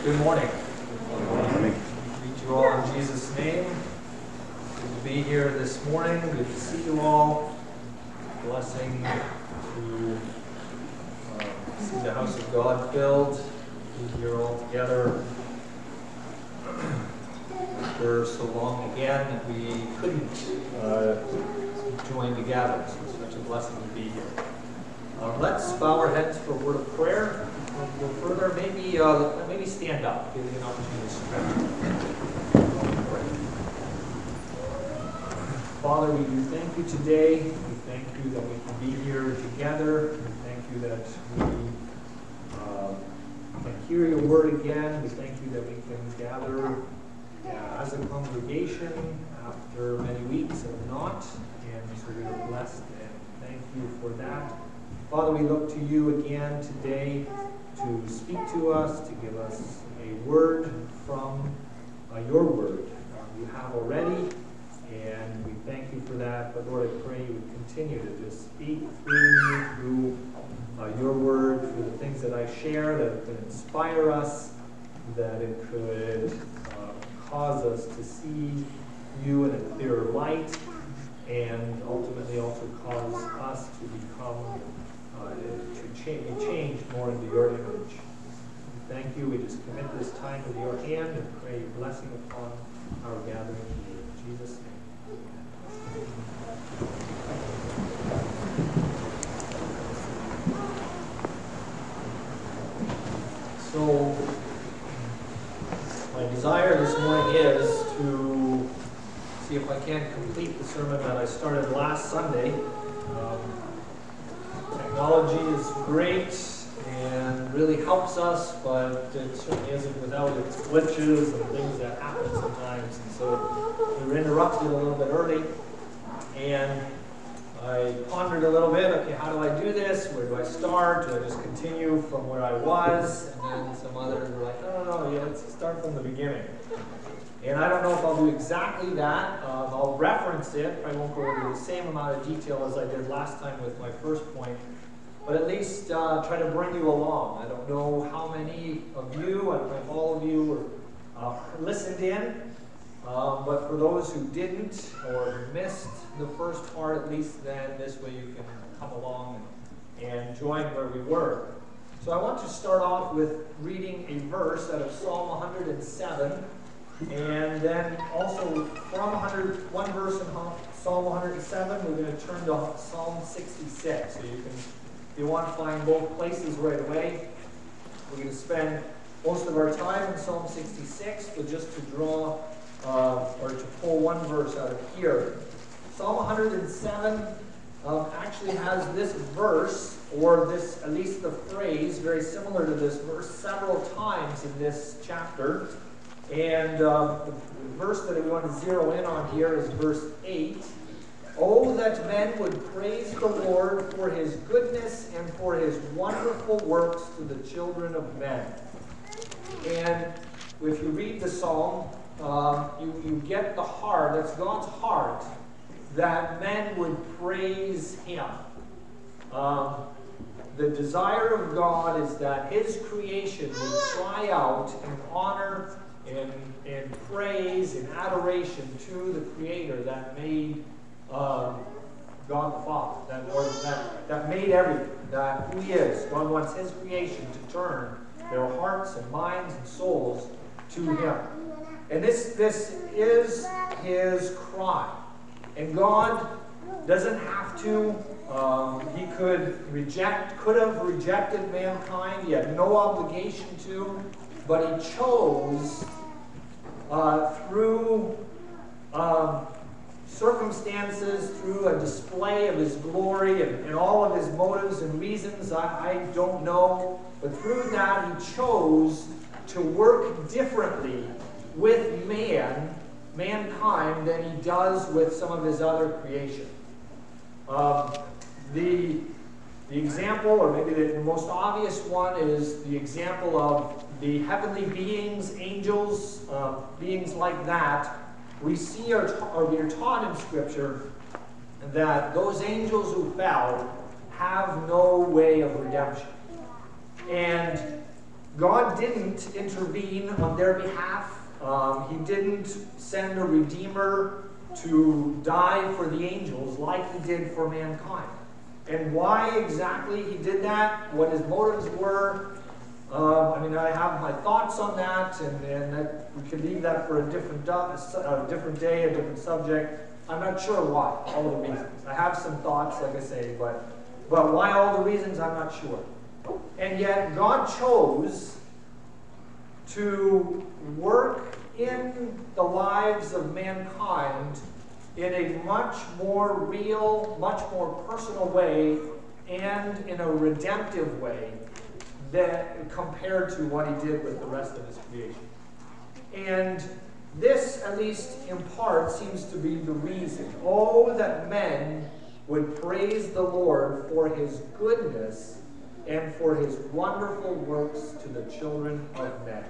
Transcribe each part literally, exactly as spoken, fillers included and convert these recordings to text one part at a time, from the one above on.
Good morning. Good morning. Greet you all in Jesus' name. Good to be here this morning. Good to see you all. Blessing to uh, see the house of God filled. Be here all together after so long again that we couldn't uh, join together. So it's such a blessing to be here. Uh, let's bow our heads for a word of prayer. Go further, maybe uh, maybe stand up, give you an opportunity to stretch. Father, we do thank you today. We thank you that we can be here together. We thank you that we uh, can hear your word again. We thank you that we can gather uh, as a congregation after many weeks of not. And so we are blessed and thank you for that. Father, we look to you again today to speak to us, to give us a word from uh, your word. Uh, you have already, and we thank you for that. But Lord, I pray you would continue to just speak through me, through uh, your word, through the things that I share, that it could inspire us, that it could uh, cause us to see you in a clearer light, and ultimately also cause us to become Uh, to cha- be changed more into your image. Thank you. We just commit this time into your hand and pray your blessing upon our gathering here. In Jesus' name. So, my desire this morning is to see if I can complete the sermon that I started last Sunday. Um, Technology is great and really helps us, but it certainly isn't without its glitches and things that happen sometimes. And so we were interrupted a little bit early, and I pondered a little bit, okay, how do I do this? Where do I start? Do I just continue from where I was? And then some others were like, no, no, no, yeah, let's start from the beginning. And I don't know if I'll do exactly that. Um, I'll reference it. I won't go into the same amount of detail as I did last time with my first point. But at least uh, try to bring you along. I don't know how many of you, I don't know if all of you were, uh, listened in. Um, but for those who didn't or missed the first part, at least then this way you can come along and, and join where we were. So I want to start off with reading a verse out of Psalm one hundred seven. And then also from one hundred, one verse in Psalm one hundred seven, we're going to turn to Psalm sixty-six. So you can, if you want to find both places right away, we're going to spend most of our time in Psalm sixty-six, but just to draw uh, or to pull one verse out of here. Psalm one hundred seven um, actually has this verse, or this, at least the phrase, very similar to this verse, several times in this chapter. And uh, the verse that we want to zero in on here is verse eight. Oh, that men would praise the Lord for his goodness and for his wonderful works to the children of men. And if you read the psalm, um, you, you get the heart, that's God's heart, that men would praise him. Um, the desire of God is that his creation would cry out in honor and, and praise and adoration to the Creator that made um, God the Father, that, or that, that made everything, that who he is. God wants his creation to turn their hearts and minds and souls to him. And this, this is his cry. And God doesn't have to. Um, he could reject, could have rejected mankind. He had no obligation to. But he chose uh, through um, circumstances, through a display of his glory and, and all of his motives and reasons, I, I don't know. But through that, he chose to work differently with man, mankind, than he does with some of his other creation. Um, the, the example, or maybe the, the most obvious one, is the example of the heavenly beings, angels, uh, beings like that. We see, or, ta- or we are taught in Scripture that those angels who fell have no way of redemption. And God didn't intervene on their behalf. Um, he didn't send a redeemer to die for the angels like he did for mankind. And why exactly he did that, what his motives were, um, I mean, I have my thoughts on that, and, and that, we can leave that for a different, a different day, a different subject. I'm not sure why, all the reasons. I have some thoughts, like I say, but, but why all the reasons, I'm not sure. And yet, God chose to work in the lives of mankind in a much more real, much more personal way, and in a redemptive way that compared to what he did with the rest of his creation. And this, at least in part, seems to be the reason. Oh, that men would praise the Lord for his goodness and for his wonderful works to the children of men.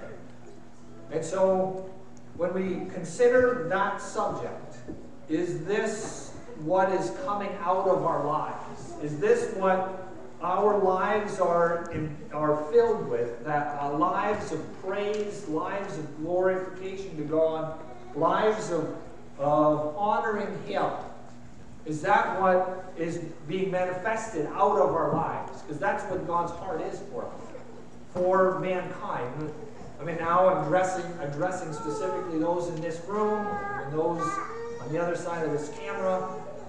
And so, when we consider that subject, is this what is coming out of our lives? Is this what our lives are, in, are filled with? That uh, lives of praise, lives of glorification to God, lives of, of honoring him. Is that what is being manifested out of our lives? Because that's what God's heart is for us, for mankind. I mean, now I'm addressing, addressing specifically those in this room and those on the other side of this camera,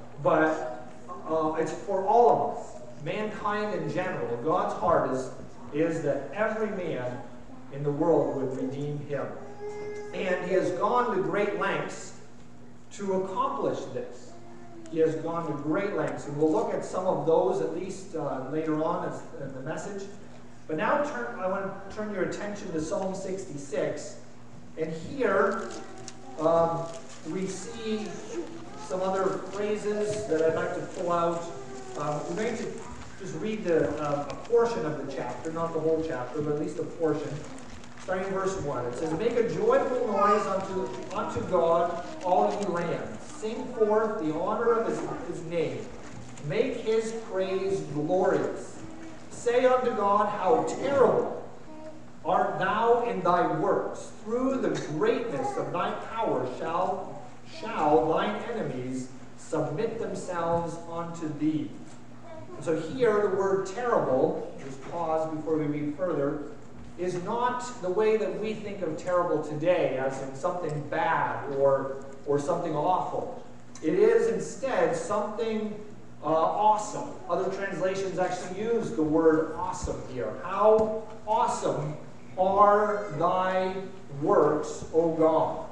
but uh, it's for all of us, mankind in general. God's heart is, is that every man in the world would redeem him. And he has gone to great lengths to accomplish this. He has gone to great lengths, and we'll look at some of those at least uh, later on as, in the message. But now turn, I want to turn your attention to Psalm sixty-six, and here um, we see some other phrases that I'd like to pull out. Um, we're going to just read the, uh, a portion of the chapter, not the whole chapter, but at least a portion. Starting in verse one, it says, "Make a joyful noise unto, unto God, all ye lands. Sing forth the honor of his, his name. Make his praise glorious. Say unto God, how terrible art thou in thy works. Through the greatness of thy power shall, shall thine enemies submit themselves unto thee." And so here the word terrible, just pause before we read further, is not the way that we think of terrible today, as in something bad or, or something awful. It is instead something uh, awesome. Other translations actually use the word awesome here. How awesome are thy works, O God.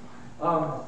Um,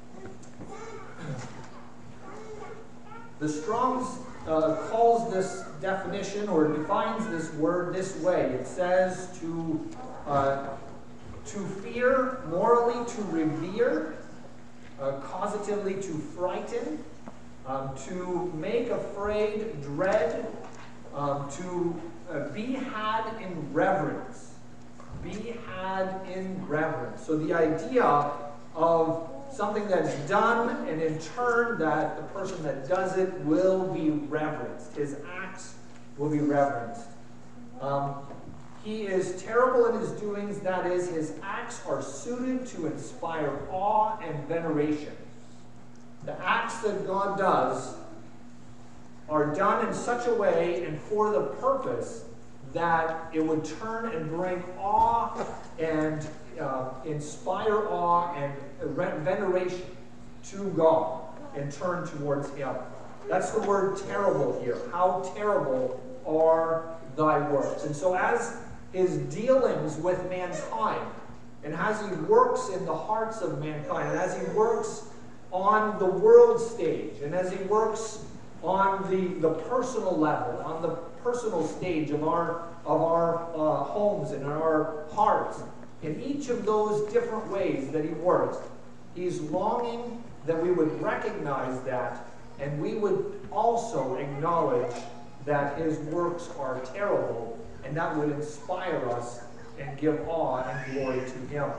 the Strong's uh, calls this definition or defines this word this way. It says to uh, to fear, morally to revere, uh, causatively to frighten, um, to make afraid, dread, um, to uh, be had in reverence. Be had in reverence. So the idea of something that's done, and in turn that the person that does it will be reverenced. His acts will be reverenced. Um, he is terrible in his doings, that is, his acts are suited to inspire awe and veneration. The acts that God does are done in such a way and for the purpose that it would turn and bring awe and uh, inspire awe and veneration to God and turn towards him. That's the word terrible here. How terrible are thy works. And so as his dealings with mankind, and as he works in the hearts of mankind, and as he works on the world stage, and as he works on the, the personal level, on the personal stage of our, of our uh, homes and in our hearts, in each of those different ways that he works, he's longing that we would recognize that, and we would also acknowledge that his works are terrible, and that would inspire us and give awe and glory to him.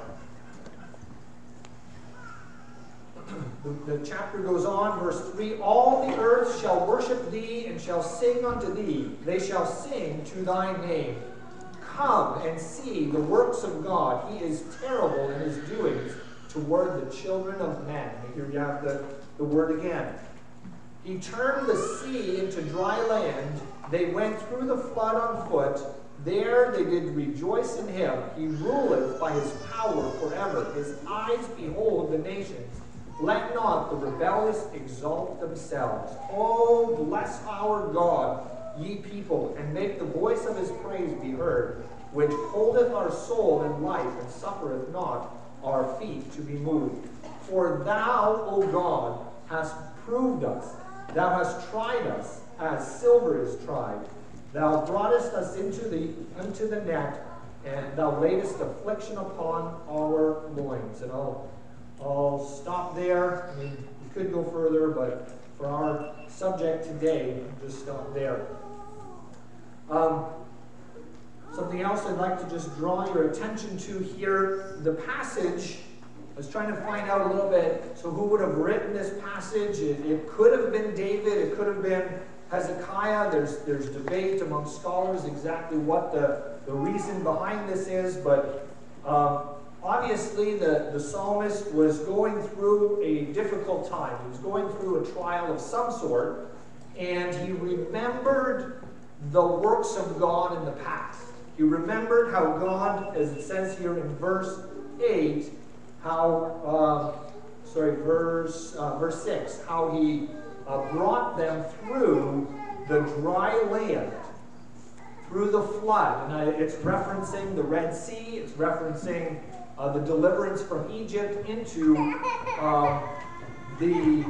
The, the chapter goes on, verse three, "All the earth shall worship thee and shall sing unto thee. They shall sing to thy name. come and see the works of God. He is terrible in his doings toward the children of men. And here you have the, the word again. He turned the sea into dry land. They went through the flood on foot. There they did rejoice in him. He ruleth by his power forever. His eyes behold the nations. Let not the rebellious exalt themselves. Oh, bless our God, ye people, and make the voice of his praise be heard, which holdeth our soul in life, and suffereth not our feet to be moved. For thou, O God, hast proved us. Thou hast tried us, as silver is tried. Thou broughtest us into the unto the net, and thou laidest affliction upon our loins. And I'll I'll stop there. I mean, we could go further, but for our subject today, I'll just stop there. Um, something else I'd like to just draw your attention to here. The passage, I was trying to find out a little bit, so who would have written this passage? It, it could have been David. It could have been Hezekiah. There's, there's debate among scholars exactly what the, the reason behind this is, but um, obviously the, the psalmist was going through a difficult time. He was going through a trial of some sort, and he remembered the works of God in the past. He remembered how God, as it says here in verse eight, how, uh, sorry, verse, uh, verse six, how he uh, brought them through the dry land, through the flood. And uh, it's referencing the Red Sea, it's referencing uh, the deliverance from Egypt into uh, the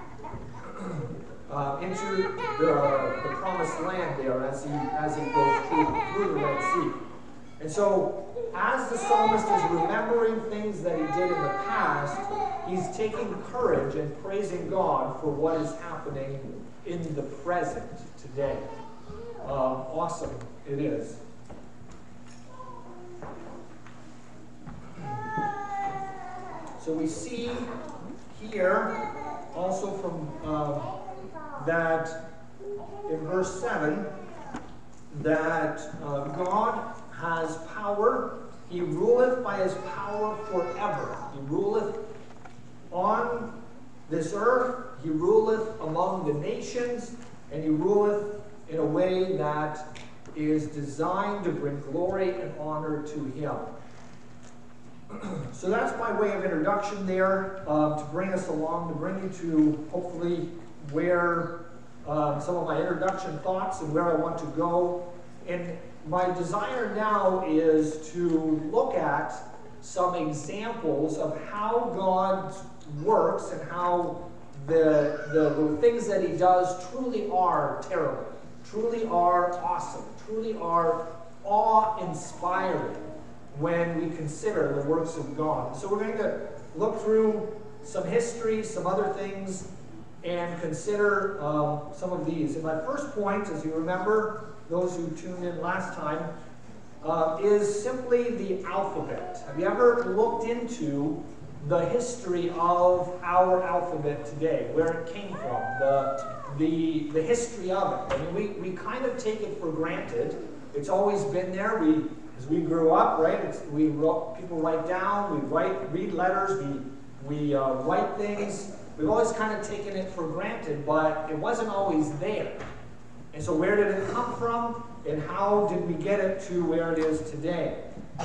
uh, into the, the promised land there as he as he goes through, through the Red Sea. And so, as the psalmist is remembering things that he did in the past, he's taking courage and praising God for what is happening in the present today. Um, awesome it is. So we see here also from um, that in verse seven that uh, God has power. He ruleth by his power forever. He ruleth on this earth. He ruleth among the nations. And he ruleth in a way that is designed to bring glory and honor to him. So that's my way of introduction there, um, to bring us along, to bring you to hopefully where um, some of my introduction thoughts and where I want to go. And my desire now is to look at some examples of how God works and how the, the, the things that he does truly are terrible, truly are awesome, truly are awe-inspiring when we consider the works of God. So we're going to look through some history, some other things, and consider um, some of these. And my first point, as you remember, those who tuned in last time, uh, is simply the alphabet. Have you ever looked into the history of our alphabet today, where it came from, the, the, the history of it? I mean, we, we kind of take it for granted. It's always been there. We, as we grew up, right, it's, we wrote, people write down, we write, read letters, we, we uh, write things. We've always kind of taken it for granted, but it wasn't always there. And so where did it come from, and how did we get it to where it is today?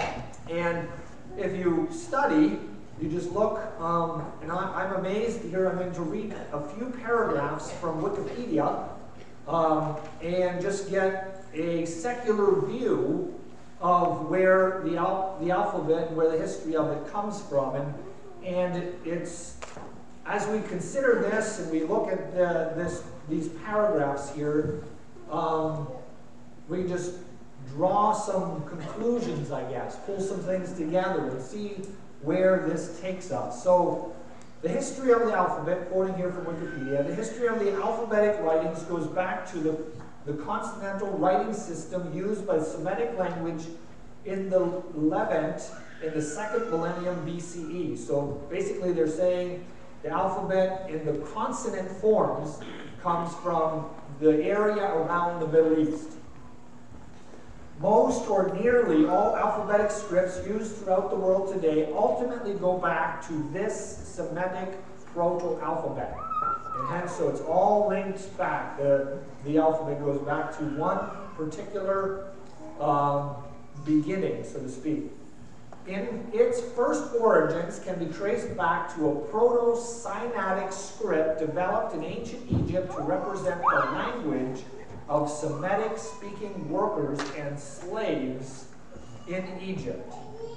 And if you study, you just look, um, and I, I'm amazed here, I'm going to read a few paragraphs from Wikipedia um, and just get a secular view of where the, al the alphabet and where the history of it comes from. And, and it, it's, as we consider this and we look at the, this, these paragraphs here, um, we just draw some conclusions, I guess, pull some things together and see where this takes us. So, the history of the alphabet, quoting here from Wikipedia, the history of the alphabetic writings goes back to the, the consonantal writing system used by the Semitic language in the Levant in the second millennium B C E. So, basically they're saying the alphabet in the consonant forms comes from the area around the Middle East. Most or nearly all alphabetic scripts used throughout the world today ultimately go back to this Semitic proto-alphabet. And hence, so it's all linked back. The, the alphabet goes back to one particular um, beginning, so to speak. In its first origins can be traced back to a proto-Sinaitic script developed in ancient Egypt to represent the language of Semitic-speaking workers and slaves in Egypt.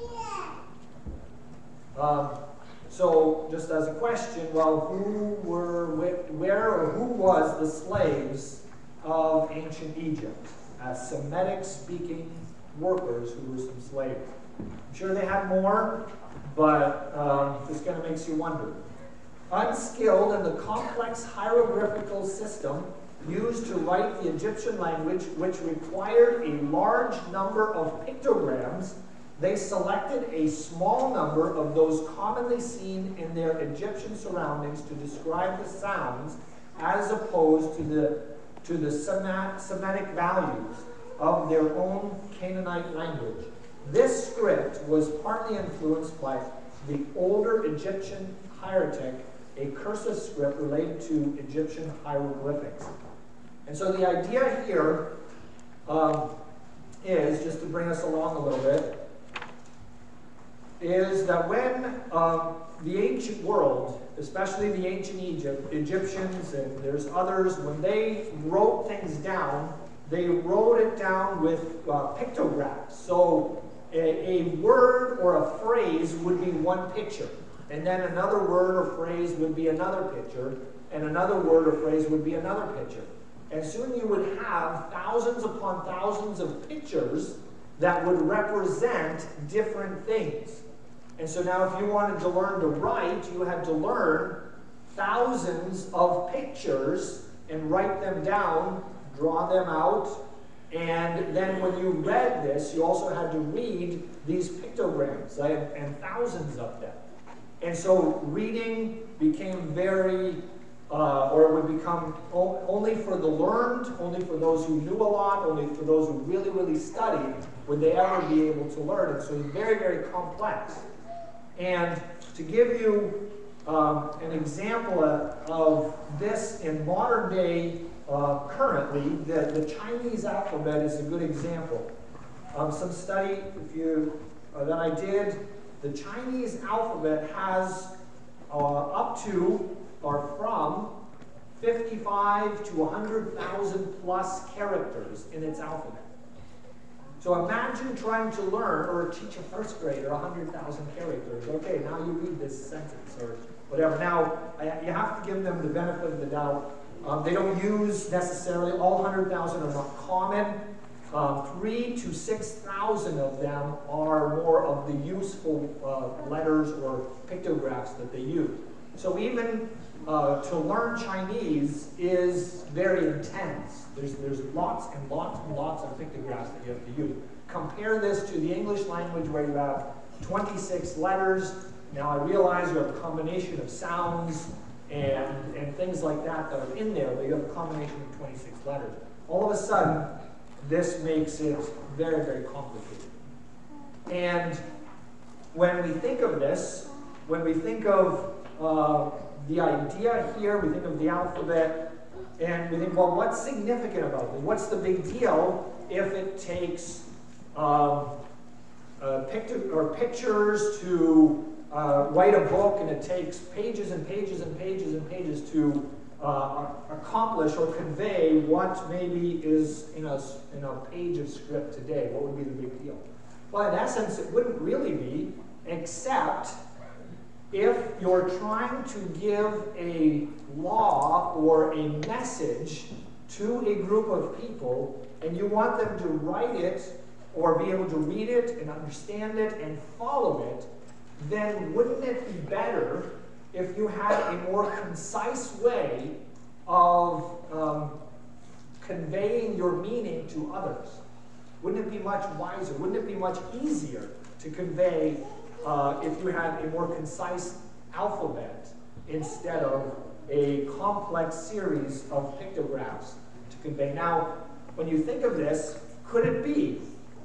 Um, so, just as a question, well, who were, where or who was the slaves of ancient Egypt? As Semitic-speaking workers who were some slaves. I'm sure they had more, but um, this kind of makes you wonder. Unskilled in the complex hieroglyphical system used to write the Egyptian language, which required a large number of pictograms, they selected a small number of those commonly seen in their Egyptian surroundings to describe the sounds as opposed to the, to the Semitic values of their own Canaanite language. This script was partly influenced by the older Egyptian hieroglyphic, a cursive script related to Egyptian hieroglyphics. And so the idea here um, is, just to bring us along a little bit, is that when um, the ancient world, especially the ancient Egypt, Egyptians and there's others, when they wrote things down, they wrote it down with uh, pictographs. So a, a word or a phrase would be one picture, and then another word or phrase would be another picture, and another word or phrase would be another picture. And soon you would have thousands upon thousands of pictures that would represent different things. And so now if you wanted to learn to write, you had to learn thousands of pictures and write them down, draw them out, and then when you read this, you also had to read these pictograms, and, and thousands of them. And so reading became very, uh, or it would become o- only for the learned, only for those who knew a lot, only for those who really, really studied, would they ever be able to learn it. So it's very, very complex. And to give you um, an example of, of this in modern day, uh, currently, the, the Chinese alphabet is a good example. Um, some study if you, uh, that I did, the Chinese alphabet has uh, up to or from fifty-five to one hundred thousand plus characters in its alphabet. So imagine trying to learn or teach a first grader one hundred thousand characters. Okay, now you read this sentence or whatever. Now, I, you have to give them the benefit of the doubt. Um, they don't use necessarily, all one hundred thousand are not common. Um, three to six thousand of them are more of the useful uh, letters or pictographs that they use. So even uh, to learn Chinese is very intense. There's, there's lots and lots and lots of pictographs that you have to use. Compare this to the English language where you have twenty-six letters. Now I realize you have a combination of sounds and, and things like that that are in there, but you have a combination of twenty-six letters. All of a sudden, this makes it very, very complicated. And when we think of this, when we think of uh, the idea here, we think of the alphabet, and we think, well, what's significant about this? What's the big deal if it takes um, uh, pictu- or pictures to uh, write a book, and it takes pages and pages and pages and pages to uh, accomplish or convey what maybe is in a, in a page of script today? What would be the big deal? Well, in essence, it wouldn't really be, except if you're trying to give a law or a message to a group of people, and you want them to write it or be able to read it and understand it and follow it, then wouldn't it be better if you had a more concise way of um, conveying your meaning to others? Wouldn't it be much wiser? Wouldn't it be much easier to convey uh, if you had a more concise alphabet instead of a complex series of pictographs to convey? Now, when you think of this, could it be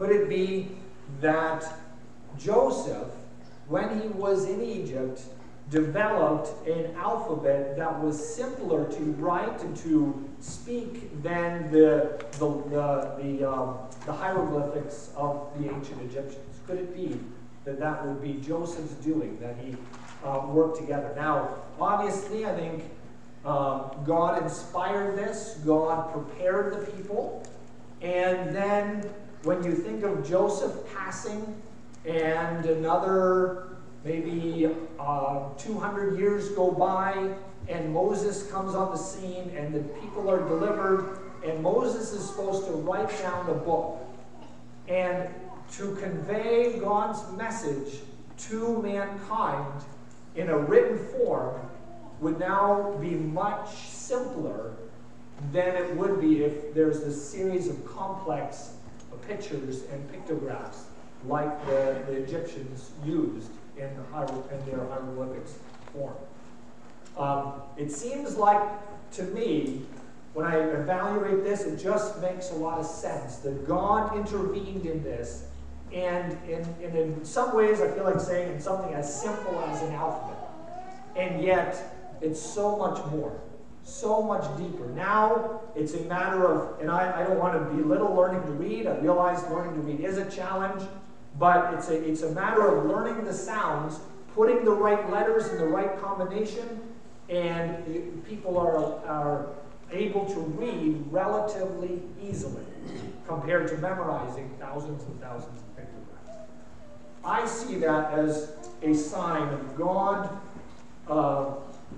Could it be that Joseph, when he was in Egypt, developed an alphabet that was simpler to write and to speak than the, the, the, the, um, the hieroglyphics of the ancient Egyptians? Could it be that that would be Joseph's doing, that he uh, worked together? Now, obviously, I think um, God inspired this. God prepared the people. And then when you think of Joseph passing and another maybe uh, two hundred years go by and Moses comes on the scene and the people are delivered and Moses is supposed to write down the book and to convey God's message to mankind in a written form would now be much simpler than it would be if there's this series of complex pictures and pictographs like the, the Egyptians used in, the hiero- in their hieroglyphics form. Um, it seems like, to me, when I evaluate this, it just makes a lot of sense that God intervened in this, and in, and in some ways I feel like saying it's something as simple as an alphabet, and yet it's so much more, so much deeper. Now it's a matter of, and I, I don't want to belittle learning to read. I realize learning to read is a challenge, but it's a, it's a matter of learning the sounds, putting the right letters in the right combination, and you, people are, are able to read relatively easily compared to memorizing thousands and thousands of pictographs. I see that as a sign of God uh,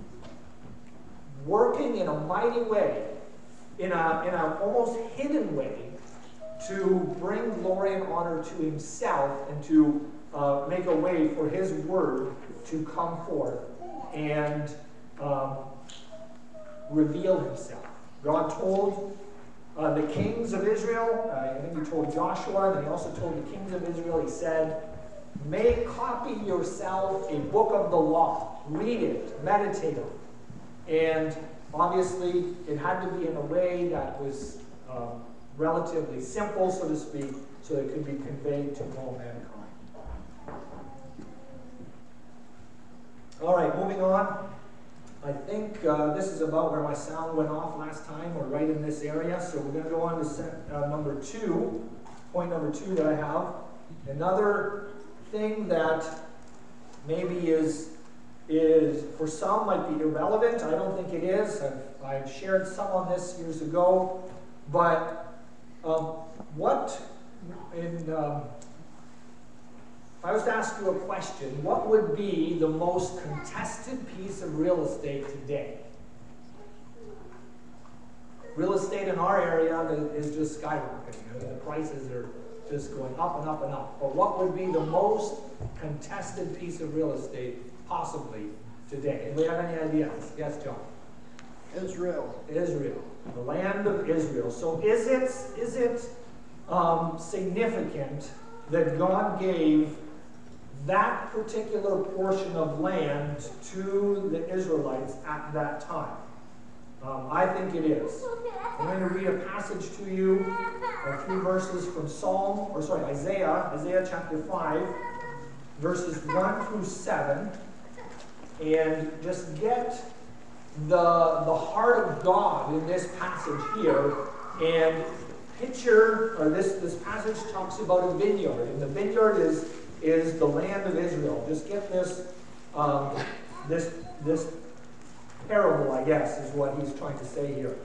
working in a mighty way, in a in an almost hidden way, to bring glory and honor to himself and to uh, make a way for his word to come forth and um, reveal himself. God told uh, the kings of Israel, uh, I think he told Joshua, and then he also told the kings of Israel, he said, "Make copy yourself a book of the law. Read it, meditate on it." And obviously, it had to be in a way that was um, relatively simple, so to speak, so it could be conveyed to all mankind. All right, moving on. I think uh, this is about where my sound went off last time, or right in this area. So we're going to go on to set, uh, number two, point number two that I have. Another thing that maybe is is for some might be irrelevant. I don't think it is. I've, I've shared some on this years ago. But um, what, in, um, if I was to ask you a question, what would be the most contested piece of real estate today? Real estate in our area is just skyrocketing. I mean, the prices are just going up and up and up. But what would be the most contested piece of real estate possibly today? Anybody have any ideas? Yes, John? Israel. Israel. The land of Israel. So is it, is it um, significant that God gave that particular portion of land to the Israelites at that time? Um, I think it is. I'm going to read a passage to you, a few verses from Psalm, or sorry, Isaiah, Isaiah chapter five, verses one through seven, and just get the, the heart of God in this passage here, and picture, or this, this passage talks about a vineyard, and the vineyard is, is the land of Israel. Just get this, um, this, this parable, I guess, is what he's trying to say here.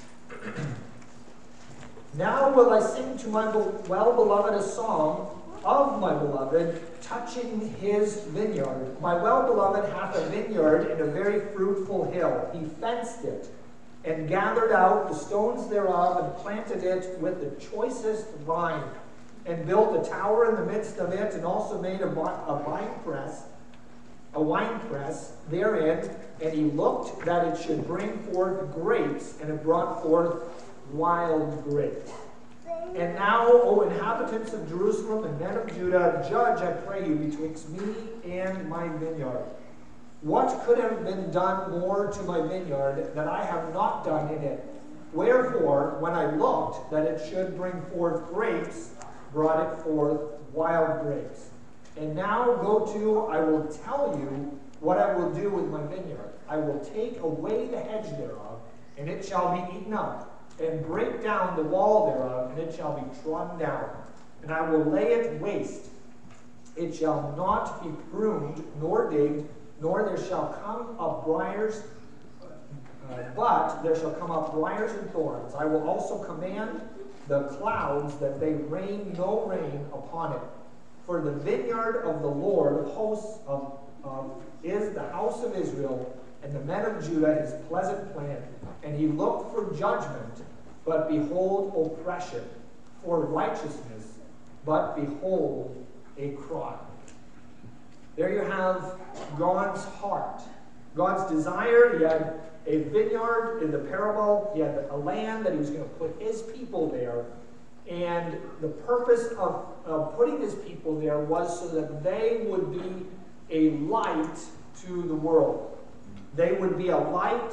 Now will I sing to my well-beloved a song of my beloved, touching his vineyard. My well-beloved hath a vineyard in a very fruitful hill. He fenced it, and gathered out the stones thereof, and planted it with the choicest vine, and built a tower in the midst of it, and also made a, a vine press, a wine press therein, and he looked that it should bring forth grapes, and it brought forth wild grapes. And now, O inhabitants of Jerusalem and men of Judah, judge, I pray you, betwixt me and my vineyard. What could have been done more to my vineyard that I have not done in it? Wherefore, when I looked that it should bring forth grapes, brought it forth wild grapes. And now go to, I will tell you what I will do with my vineyard. I will take away the hedge thereof, and it shall be eaten up, and break down the wall thereof, and it shall be trodden down. And I will lay it waste. It shall not be pruned, nor digged, nor there shall come up briars, uh, but there shall come up briars and thorns. I will also command the clouds that they rain no rain upon it. For the vineyard of the Lord of hosts of, of, is the house of Israel, and the men of Judah his pleasant plant. And he looked for judgment, but behold oppression, for righteousness, but behold a cry. There you have God's heart. God's desire. He had a vineyard in the parable. He had a land that he was going to put his people there. And the purpose of, of putting his people there was so that they would be a light to the world. They would be a light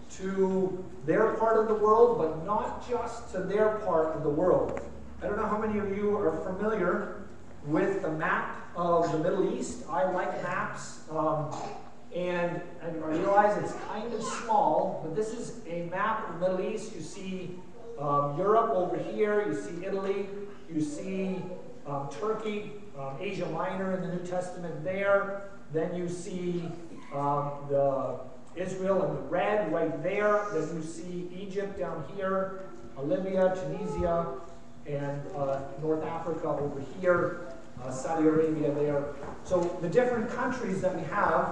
to their part of the world, but not just to their part of the world. I don't know how many of you are familiar with the map of the Middle East. I like maps, um, and I realize it's kind of small, but this is a map of the Middle East. You see um, Europe over here, you see Italy, you see um, Turkey, um, Asia Minor in the New Testament there, then you see um, the Israel in the red right there, then you see Egypt down here, uh, Libya, Tunisia, and uh, North Africa over here, uh, Saudi Arabia there. So the different countries that we have,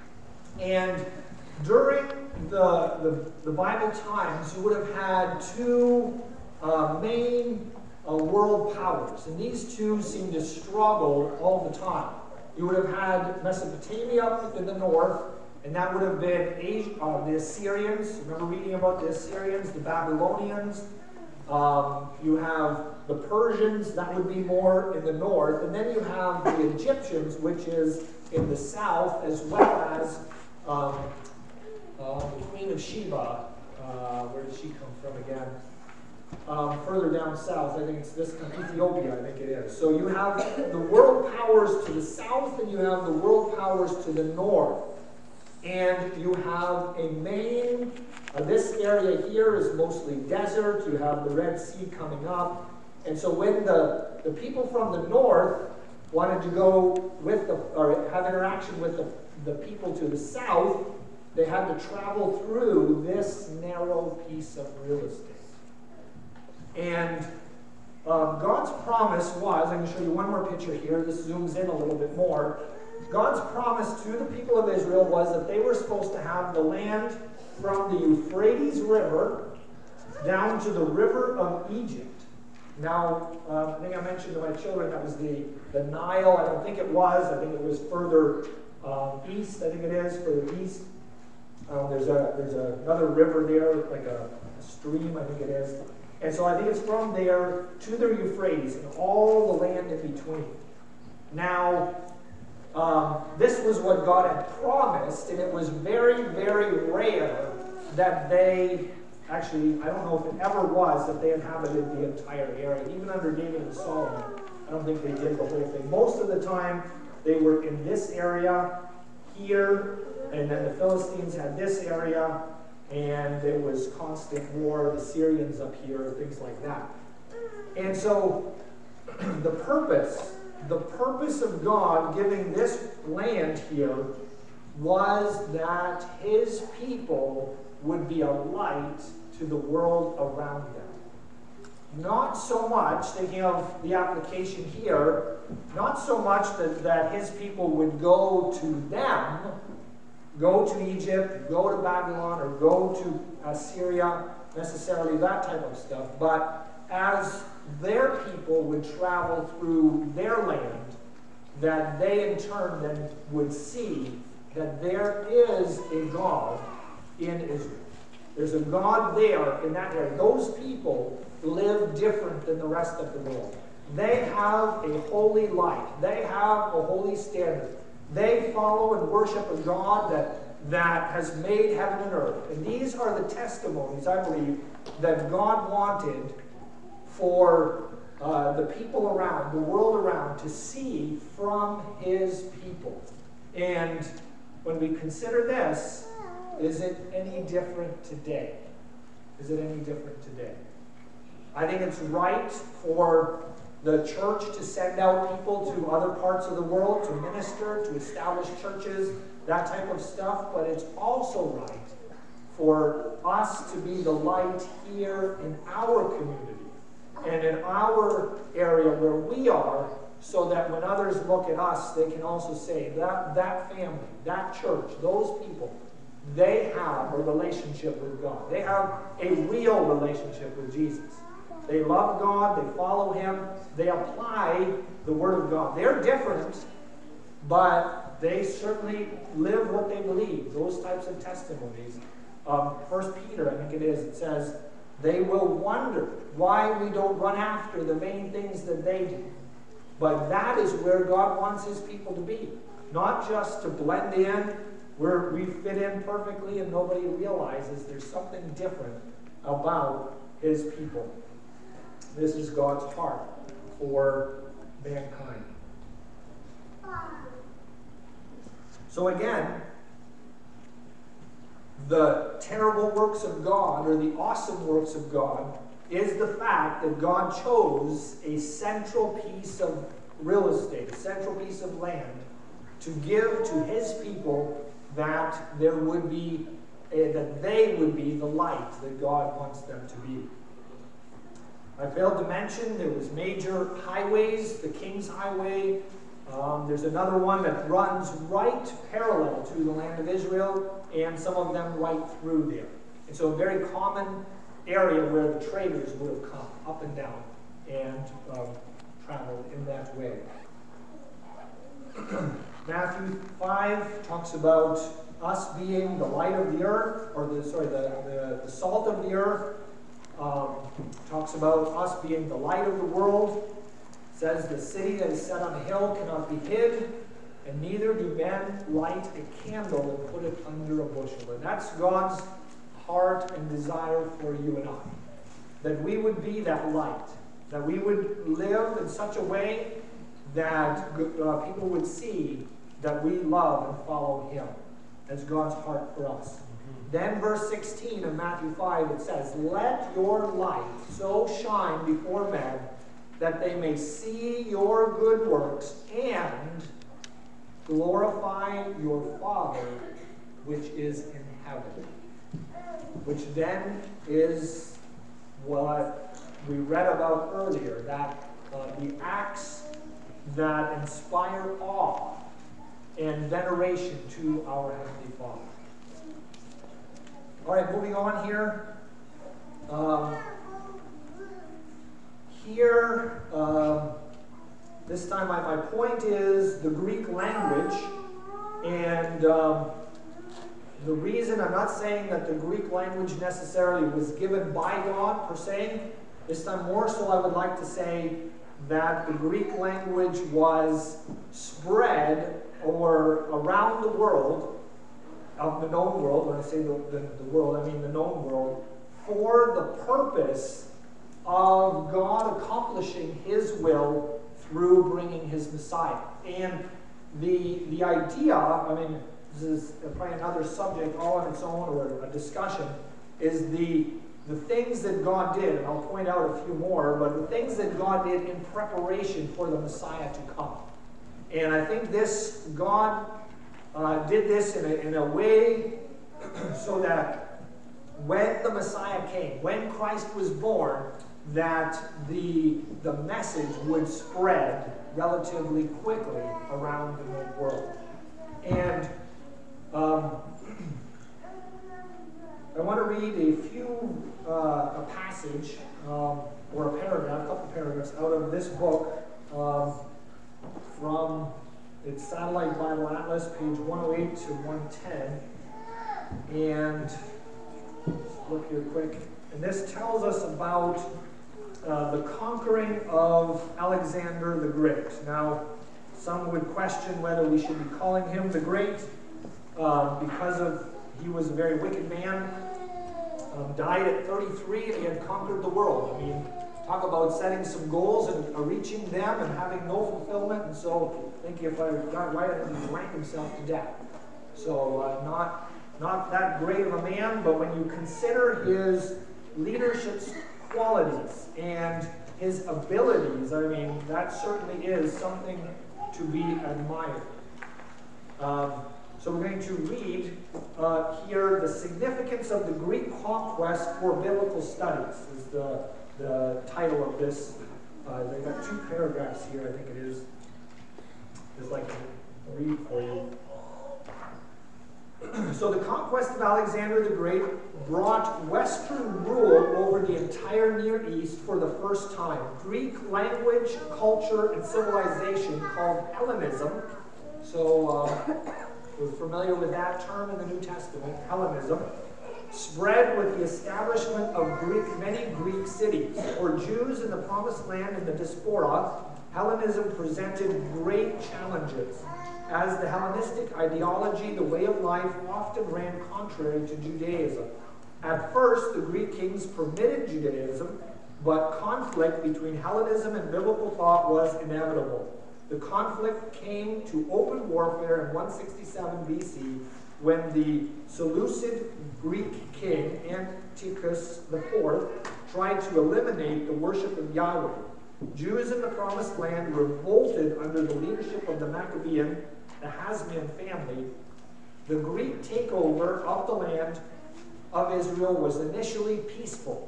and during the, the, the Bible times, you would have had two uh, main uh, world powers, and these two seem to struggle all the time. You would have had Mesopotamia up in the north, and that would have been Asia, uh, the Assyrians. Remember reading about the Assyrians, the Babylonians. Um, you have the Persians, that would be more in the north. And then you have the Egyptians, which is in the south, as well as um, uh, the Queen of Sheba. Uh, where did she come from again? Um, further down south, I think it's this country, Ethiopia, I think it is. So you have the world powers to the south, and you have the world powers to the north. And you have a main, uh, this area here is mostly desert. You have the Red Sea coming up. And so when the, the people from the north wanted to go with the, or have interaction with the, the people to the south, they had to travel through this narrow piece of real estate. And um, God's promise was, I'm going to show you one more picture here. This zooms in a little bit more. God's promise to the people of Israel was that they were supposed to have the land from the Euphrates River down to the river of Egypt. Now, uh, I think I mentioned to my children that was the, the Nile. I don't think it was. I think it was further um, east. I think it is, further east. Um, there's a there's a, another river there, like a, a stream, I think it is. And so I think it's from there to the Euphrates and all the land in between. Now, um, this was what God had promised, and it was very, very rare that they, actually, I don't know if it ever was, that they inhabited the entire area. Even under David and Solomon, I don't think they did the whole thing. Most of the time, they were in this area here, and then the Philistines had this area, and there was constant war, the Syrians up here, things like that. And so the purpose, the purpose of God giving this land here was that his people would be a light to the world around them. Not so much, thinking of the application here, not so much that, that his people would go to them, go to Egypt, go to Babylon, or go to Assyria, necessarily that type of stuff, but as their people would travel through their land, that they in turn then would see that there is a God in Israel. There's a God there in that area. Those people live different than the rest of the world. They have a holy light. They have a holy standard. They follow and worship a God that, that has made heaven and earth. And these are the testimonies, I believe, that God wanted for uh, the people around, the world around, to see from his people. And when we consider this, is it any different today? Is it any different today? I think it's right for the church to send out people to other parts of the world to minister, to establish churches, that type of stuff, but it's also right for us to be the light here in our community and in our area where we are, so that when others look at us, they can also say that that family, that church, those people, they have a relationship with God. They have a real relationship with Jesus. They love God, they follow him, they apply the Word of God. They're different, but they certainly live what they believe. Those types of testimonies. Um, First Peter, I think it is, it says, they will wonder why we don't run after the main things that they do. But that is where God wants his people to be. Not just to blend in, where we fit in perfectly and nobody realizes there's something different about his people. This is God's heart for mankind. So again, the terrible works of God, or the awesome works of God, is the fact that God chose a central piece of real estate, a central piece of land, to give to his people, that there would be, a, that they would be the light that God wants them to be. I failed to mention there was major highways, the King's Highway. Um, there's another one that runs right parallel to the land of Israel, and some of them right through there. And so a very common area where the traders would have come up and down and um, traveled in that way. Matthew five talks about us being the light of the earth, or the sorry, the, the, the salt of the earth. Um, talks about us being the light of the world. Says the city that is set on a hill cannot be hid, and neither do men light a candle and put it under a bushel. And that's God's heart and desire for you and I. That we would be that light. That we would live in such a way that uh, people would see that we love and follow him. That's God's heart for us. Then verse sixteen of Matthew five, it says, let your light so shine before men that they may see your good works and glorify your Father which is in heaven. Which then is what we read about earlier, that uh, the acts that inspire awe and veneration to our Heavenly Father. All right, moving on here. Um, here, um, this time my, my point is the Greek language, and um, the reason I'm not saying that the Greek language necessarily was given by God per se. This time more so I would like to say that the Greek language was spread or around the world, of the known world. When I say the, the, the world, I mean the known world, for the purpose of God accomplishing his will through bringing his Messiah. And the, the idea, I mean, this is probably another subject all on its own, or a discussion, is the, the things that God did, and I'll point out a few more, but the things that God did in preparation for the Messiah to come. And I think this, God uh, did this in a, in a way so that when the Messiah came, when Christ was born, that the, the message would spread relatively quickly around the known world. And um, I want to read a few, uh, a passage, um, or a paragraph, a couple paragraphs out of this book, um, from its Satellite Bible Atlas, page one oh eight to one ten. And look here quick. And this tells us about uh, the conquering of Alexander the Great. Now, some would question whether we should be calling him the Great uh, because of he was a very wicked man, um, died at thirty-three, and he had conquered the world. I mean, talk about setting some goals and uh, reaching them and having no fulfillment. And so I think if I got right, I think he drank himself to death. So uh, not, not that great of a man, but when you consider his leadership qualities and his abilities, I mean, that certainly is something to be admired. Um, so we're going to read uh, here the significance of the Greek conquest for biblical studies is the, the title of this. Uh, they've got two paragraphs here, I think it is. Just like to read for you. So the conquest of Alexander the Great brought Western rule over the entire Near East for the first time. Greek language, culture, and civilization called Hellenism. So uh, we're familiar with that term in the New Testament, Hellenism. Spread with the establishment of Greek, many Greek cities. For Jews in the Promised Land and the Diaspora, Hellenism presented great challenges. As the Hellenistic ideology, the way of life often ran contrary to Judaism. At first, the Greek kings permitted Judaism, but conflict between Hellenism and biblical thought was inevitable. The conflict came to open warfare in one sixty-seven B C when the Seleucid Greek king Antiochus the fourth tried to eliminate the worship of Yahweh. Jews in the Promised Land revolted under the leadership of the Maccabean, the Hasmonean family. The Greek takeover of the land of Israel was initially peaceful.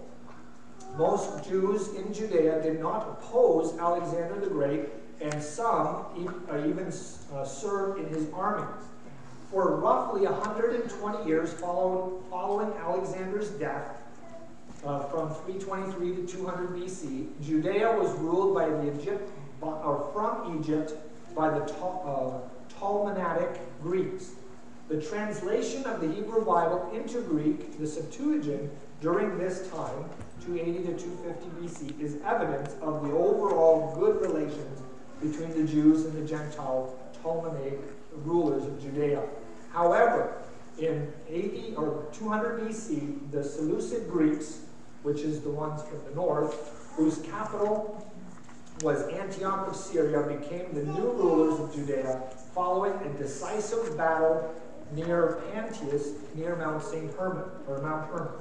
Most Jews in Judea did not oppose Alexander the Great, and some even uh, served in his armies. For roughly one hundred twenty years following, following Alexander's death, uh, from three twenty-three to two hundred B C, Judea was ruled by the Egypt, or from Egypt by the uh, Ptolemaic Greeks. The translation of the Hebrew Bible into Greek, the Septuagint, during this time, two eighty to two fifty B C, is evidence of the overall good relations between the Jews and the Gentile Ptolemaic rulers of Judea. However, in eighty or two hundred B C, the Seleucid Greeks, which is the ones from the north, whose capital was Antioch of Syria, became the new rulers of Judea following a decisive battle near Pantius, near Mount Saint Herman, or Mount Hermon.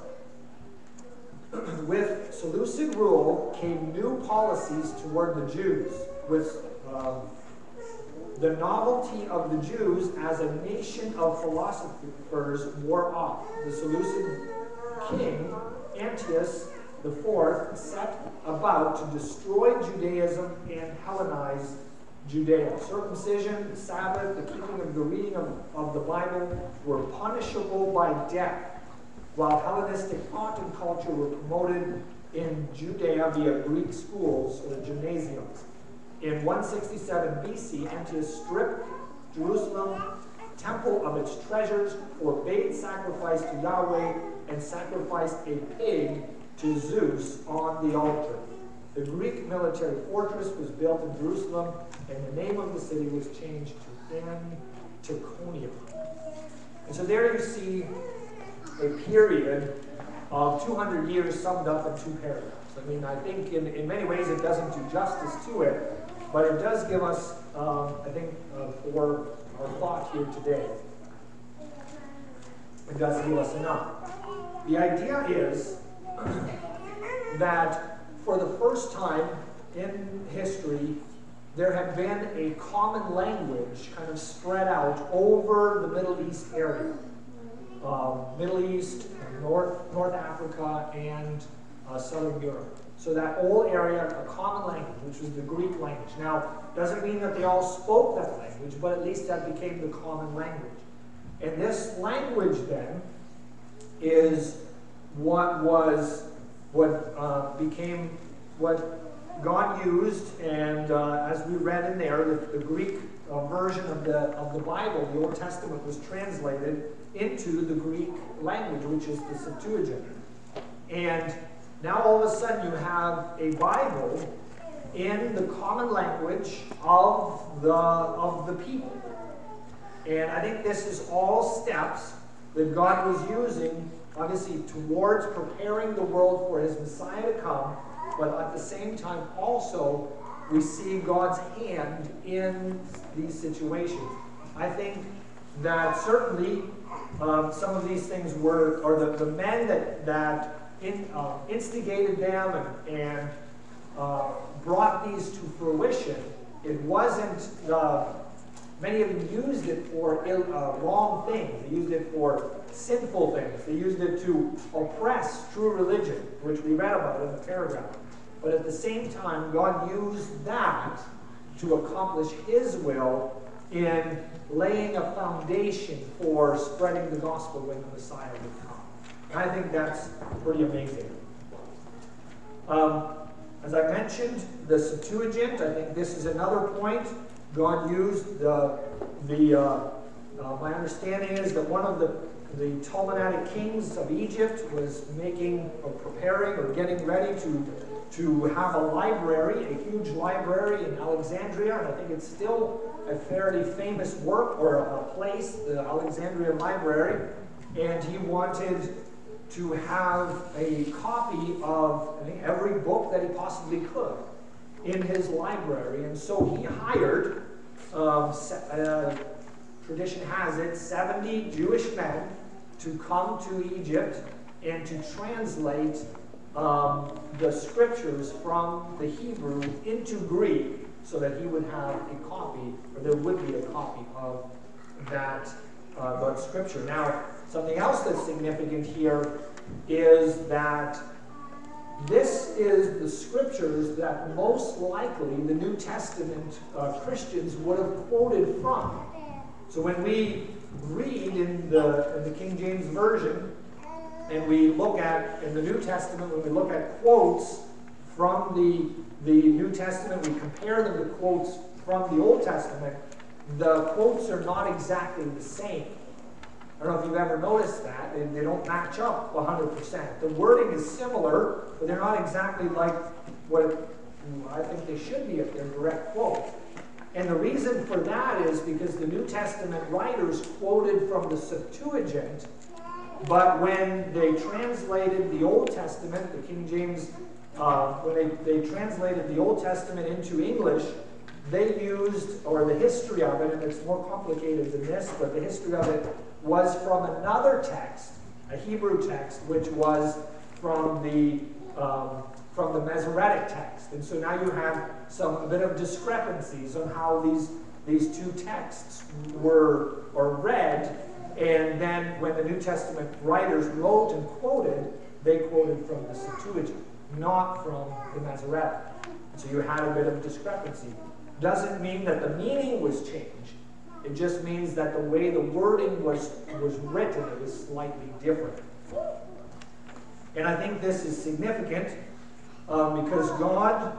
With Seleucid rule came new policies toward the Jews, with um, the novelty of the Jews as a nation of philosophers wore off. The Seleucid king, Antiochus the fourth, set about to destroy Judaism and Hellenize Judea. Circumcision, the Sabbath, the keeping of the reading of, of the Bible were punishable by death, while Hellenistic thought and culture were promoted in Judea via Greek schools or gymnasiums. In one sixty-seven B C, Antiochus stripped Jerusalem temple of its treasures, forbade sacrifice to Yahweh, and sacrificed a pig to Zeus on the altar. The Greek military fortress was built in Jerusalem, and the name of the city was changed to Anticonia. And so there you see a period of two hundred years summed up in two paragraphs. I mean, I think in, in many ways it doesn't do justice to it, but it does give us, um, I think, uh, for our thought here today, it does give us enough. The idea is that for the first time in history, there had been a common language kind of spread out over the Middle East area. Um, Middle East, North, North Africa, and uh, Southern Europe. So that whole area, a common language, which was the Greek language. Now, doesn't mean that they all spoke that language, but at least that became the common language. And this language then is what was, what uh, became, what God used, and uh, as we read in there, the, the Greek uh, version of the of the Bible, the Old Testament, was translated into the Greek language, which is the Septuagint. And now all of a sudden you have a Bible in the common language of the of the people. And I think this is all steps that God was using, obviously, towards preparing the world for his Messiah to come, but at the same time also we see God's hand in these situations. I think that certainly um, some of these things were, or the, the men that, that in, uh, instigated them and, and uh, brought these to fruition, it wasn't, uh, many of them used it for ill, uh, wrong things. They used it for sinful things. They used it to oppress true religion, which we read about in the paragraph. But at the same time, God used that to accomplish His will in laying a foundation for spreading the gospel when the Messiah would come. And I think that's pretty amazing. Um, as I mentioned, the Septuagint, I think this is another point. God used the, the uh, uh, my understanding is that one of the, the Ptolemaic kings of Egypt was making or preparing or getting ready to to have a library, a huge library in Alexandria, and I think it's still a fairly famous work or a place, the Alexandria Library, and he wanted to have a copy of I think, every book that he possibly could in his library, and so he hired, um, uh, tradition has it, seventy Jewish men to come to Egypt and to translate Um, the scriptures from the Hebrew into Greek so that he would have a copy, or there would be a copy of that, uh, that scripture. Now, something else that's significant here is that this is the scriptures that most likely the New Testament uh, Christians would have quoted from. So when we read in the, in the King James Version, and we look at, in the New Testament, when we look at quotes from the, the New Testament, we compare them to quotes from the Old Testament, the quotes are not exactly the same. I don't know if you've ever noticed that. They, they don't match up one hundred percent. The wording is similar, but they're not exactly like what I think they should be if they're direct quotes. And the reason for that is because the New Testament writers quoted from the Septuagint, but when they translated the Old Testament, the King James, uh, when they, they translated the Old Testament into English, they used, or the history of it, and it's more complicated than this, but the history of it was from another text, a Hebrew text, which was from the um, from the Masoretic text. And so now you have some a bit of discrepancies on how these these two texts were or read. And then when the New Testament writers wrote and quoted, they quoted from the Septuagint, not from the Masoretic. So you had a bit of discrepancy. Doesn't mean that the meaning was changed. It just means that the way the wording was, was written, it was slightly different. And I think this is significant um, because God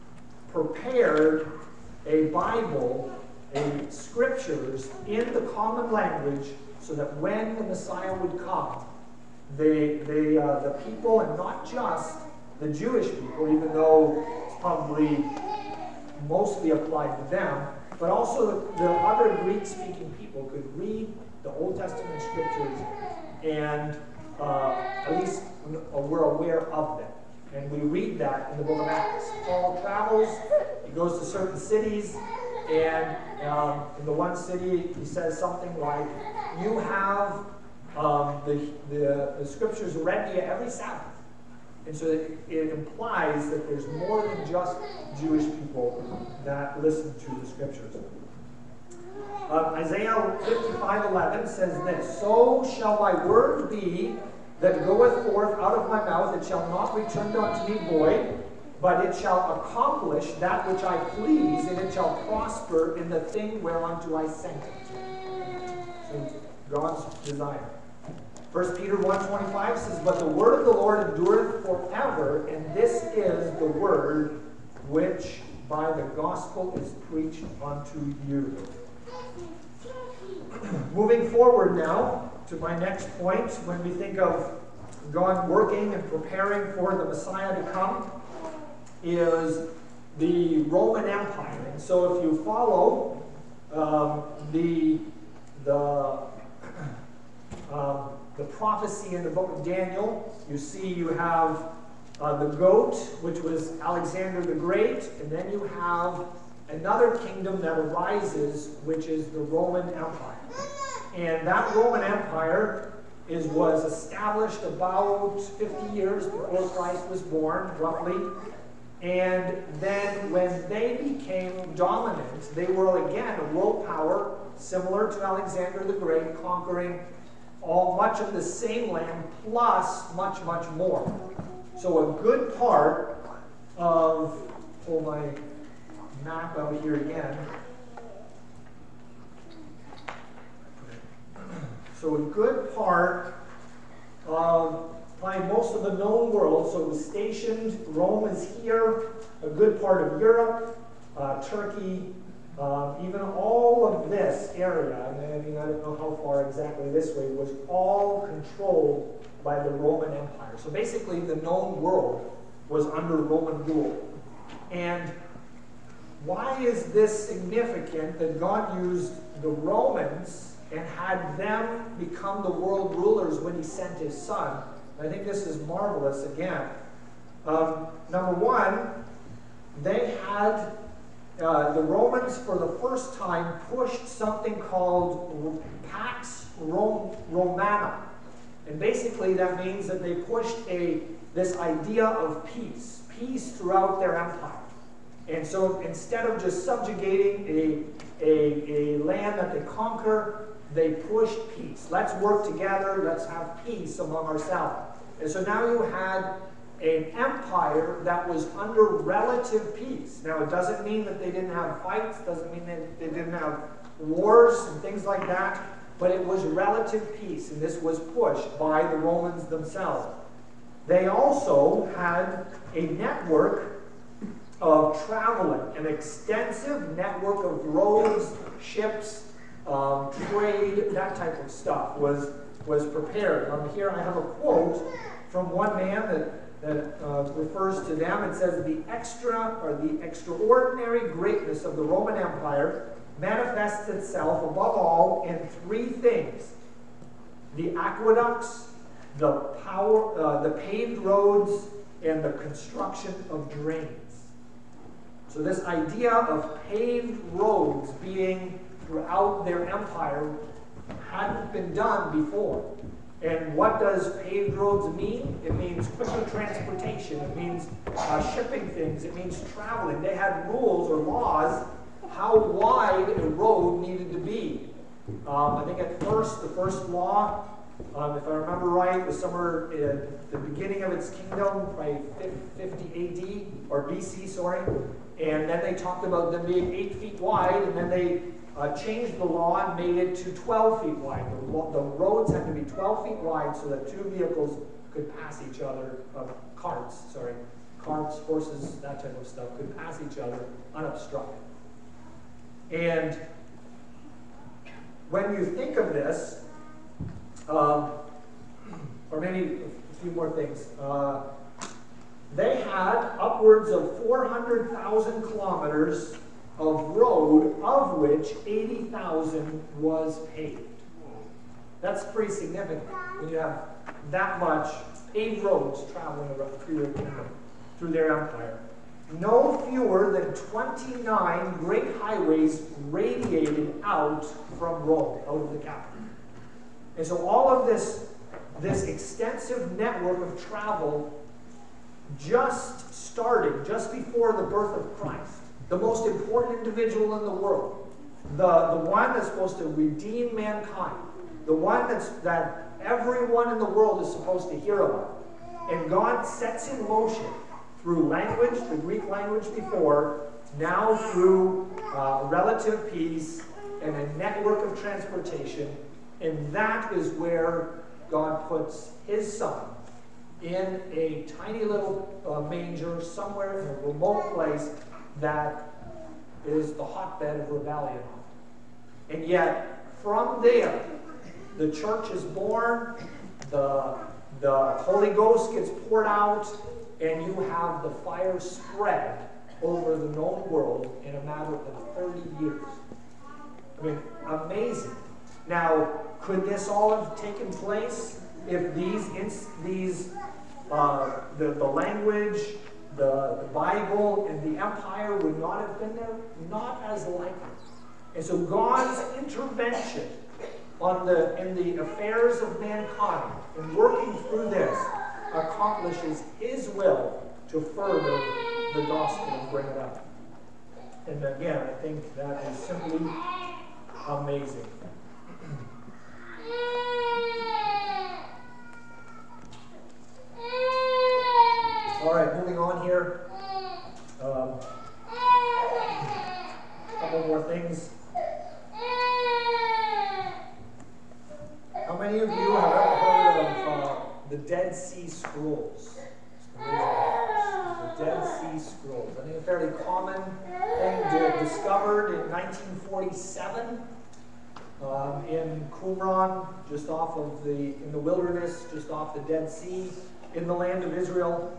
prepared a Bible, a scriptures in the common language so that when the Messiah would come, they, they, uh, the people, and not just the Jewish people, even though it's probably mostly applied to them, but also the, the other Greek-speaking people could read the Old Testament scriptures and uh, at least we're aware of them. And we read that in the book of Acts. Paul travels, he goes to certain cities, and um, in the one city he says something like, you have um, the, the, the scriptures read to you every Sabbath. And so it, it implies that there's more than just Jewish people that listen to the scriptures. Uh, Isaiah fifty-five eleven says this, so shall my word be that goeth forth out of my mouth, it shall not return unto me void, but it shall accomplish that which I please, and it shall prosper in the thing whereunto I sent it. So God's desire. First Peter one twenty-five says, but the word of the Lord endureth forever, and this is the word which by the gospel is preached unto you. Moving forward now to my next point, when we think of God working and preparing for the Messiah to come, is the Roman Empire. And so if you follow um, the the um, the prophecy in the book of Daniel, you see you have uh, the goat, which was Alexander the Great, and then you have another kingdom that arises, which is the Roman Empire. And that Roman Empire is was established about fifty years before Christ was born, roughly. And then when they became dominant, they were again a world power, similar to Alexander the Great, conquering all much of the same land, plus much, much more. So a good part of, pull my map out here again. So a good part of probably most of the known world, so it was stationed, Rome is here, a good part of Europe, uh, Turkey, um, even all of this area, I mean, I don't know how far exactly this way, was all controlled by the Roman Empire. So basically the known world was under Roman rule. And why is this significant that God used the Romans and had them become the world rulers when he sent his son? I think this is marvelous again. Um, number one, they had, uh, the Romans for the first time pushed something called Pax Rom- Romana. And basically that means that they pushed a this idea of peace, peace throughout their empire. And so instead of just subjugating a, a, a land that they conquer, they pushed peace. Let's work together. Let's have peace among ourselves. And so now you had an empire that was under relative peace. Now, it doesn't mean that they didn't have fights. Doesn't mean that they didn't have wars and things like that. But it was relative peace, and this was pushed by the Romans themselves. They also had a network of traveling, an extensive network of roads, ships, Um, trade, that type of stuff was was prepared. Um, here I have a quote from one man that, that uh, refers to them. It says, the extra or the extraordinary greatness of the Roman Empire manifests itself above all in three things: the aqueducts, the power, uh, the paved roads, and the construction of drains. So this idea of paved roads being throughout their empire hadn't been done before. And what does paved roads mean? It means quicker transportation. It means uh, shipping things. It means traveling. They had rules or laws how wide a road needed to be. Um, I think at first, the first law, um, if I remember right, was somewhere at the beginning of its kingdom, probably fifty A D, or B C, sorry. And then they talked about them being eight feet wide, and then they Uh, changed the law and made it to twelve feet wide. The, the roads had to be twelve feet wide so that two vehicles could pass each other, uh, carts, sorry, carts, horses, that type of stuff, could pass each other unobstructed. And when you think of this, um, or maybe a few more things, uh, they had upwards of four hundred thousand kilometers of road, of which eighty thousand was paved. That's pretty significant when you have that much paved roads traveling around through their kingdom, through their empire. No fewer than twenty-nine great highways radiated out from Rome, out of the capital. And so all of this, this extensive network of travel just started just before the birth of Christ. The most important individual in the world, the, the one that's supposed to redeem mankind, the one that's, that everyone in the world is supposed to hear about. And God sets in motion through language, the Greek language before, now through uh, relative peace and a network of transportation. And that is where God puts his son in a tiny little uh, manger somewhere in a remote place that is the hotbed of rebellion. And yet, from there, the church is born, the, the Holy Ghost gets poured out, and you have the fire spread over the known world in a matter of thirty years. I mean, amazing. Now, could this all have taken place if these, these uh, the, the language, the, the Bible, and the empire would not have been there, not as likely. And so God's intervention on the, in the affairs of mankind, in working through this, accomplishes His will to further the gospel and bring it out. And again, I think that is simply amazing. All right, moving on here. Um, a couple more things. How many of you have ever heard of uh, the Dead Sea Scrolls? The Dead Sea Scrolls. I think a fairly common thing to, discovered in nineteen forty-seven um, in Qumran, just off of the, in the wilderness, just off the Dead Sea, in the land of Israel.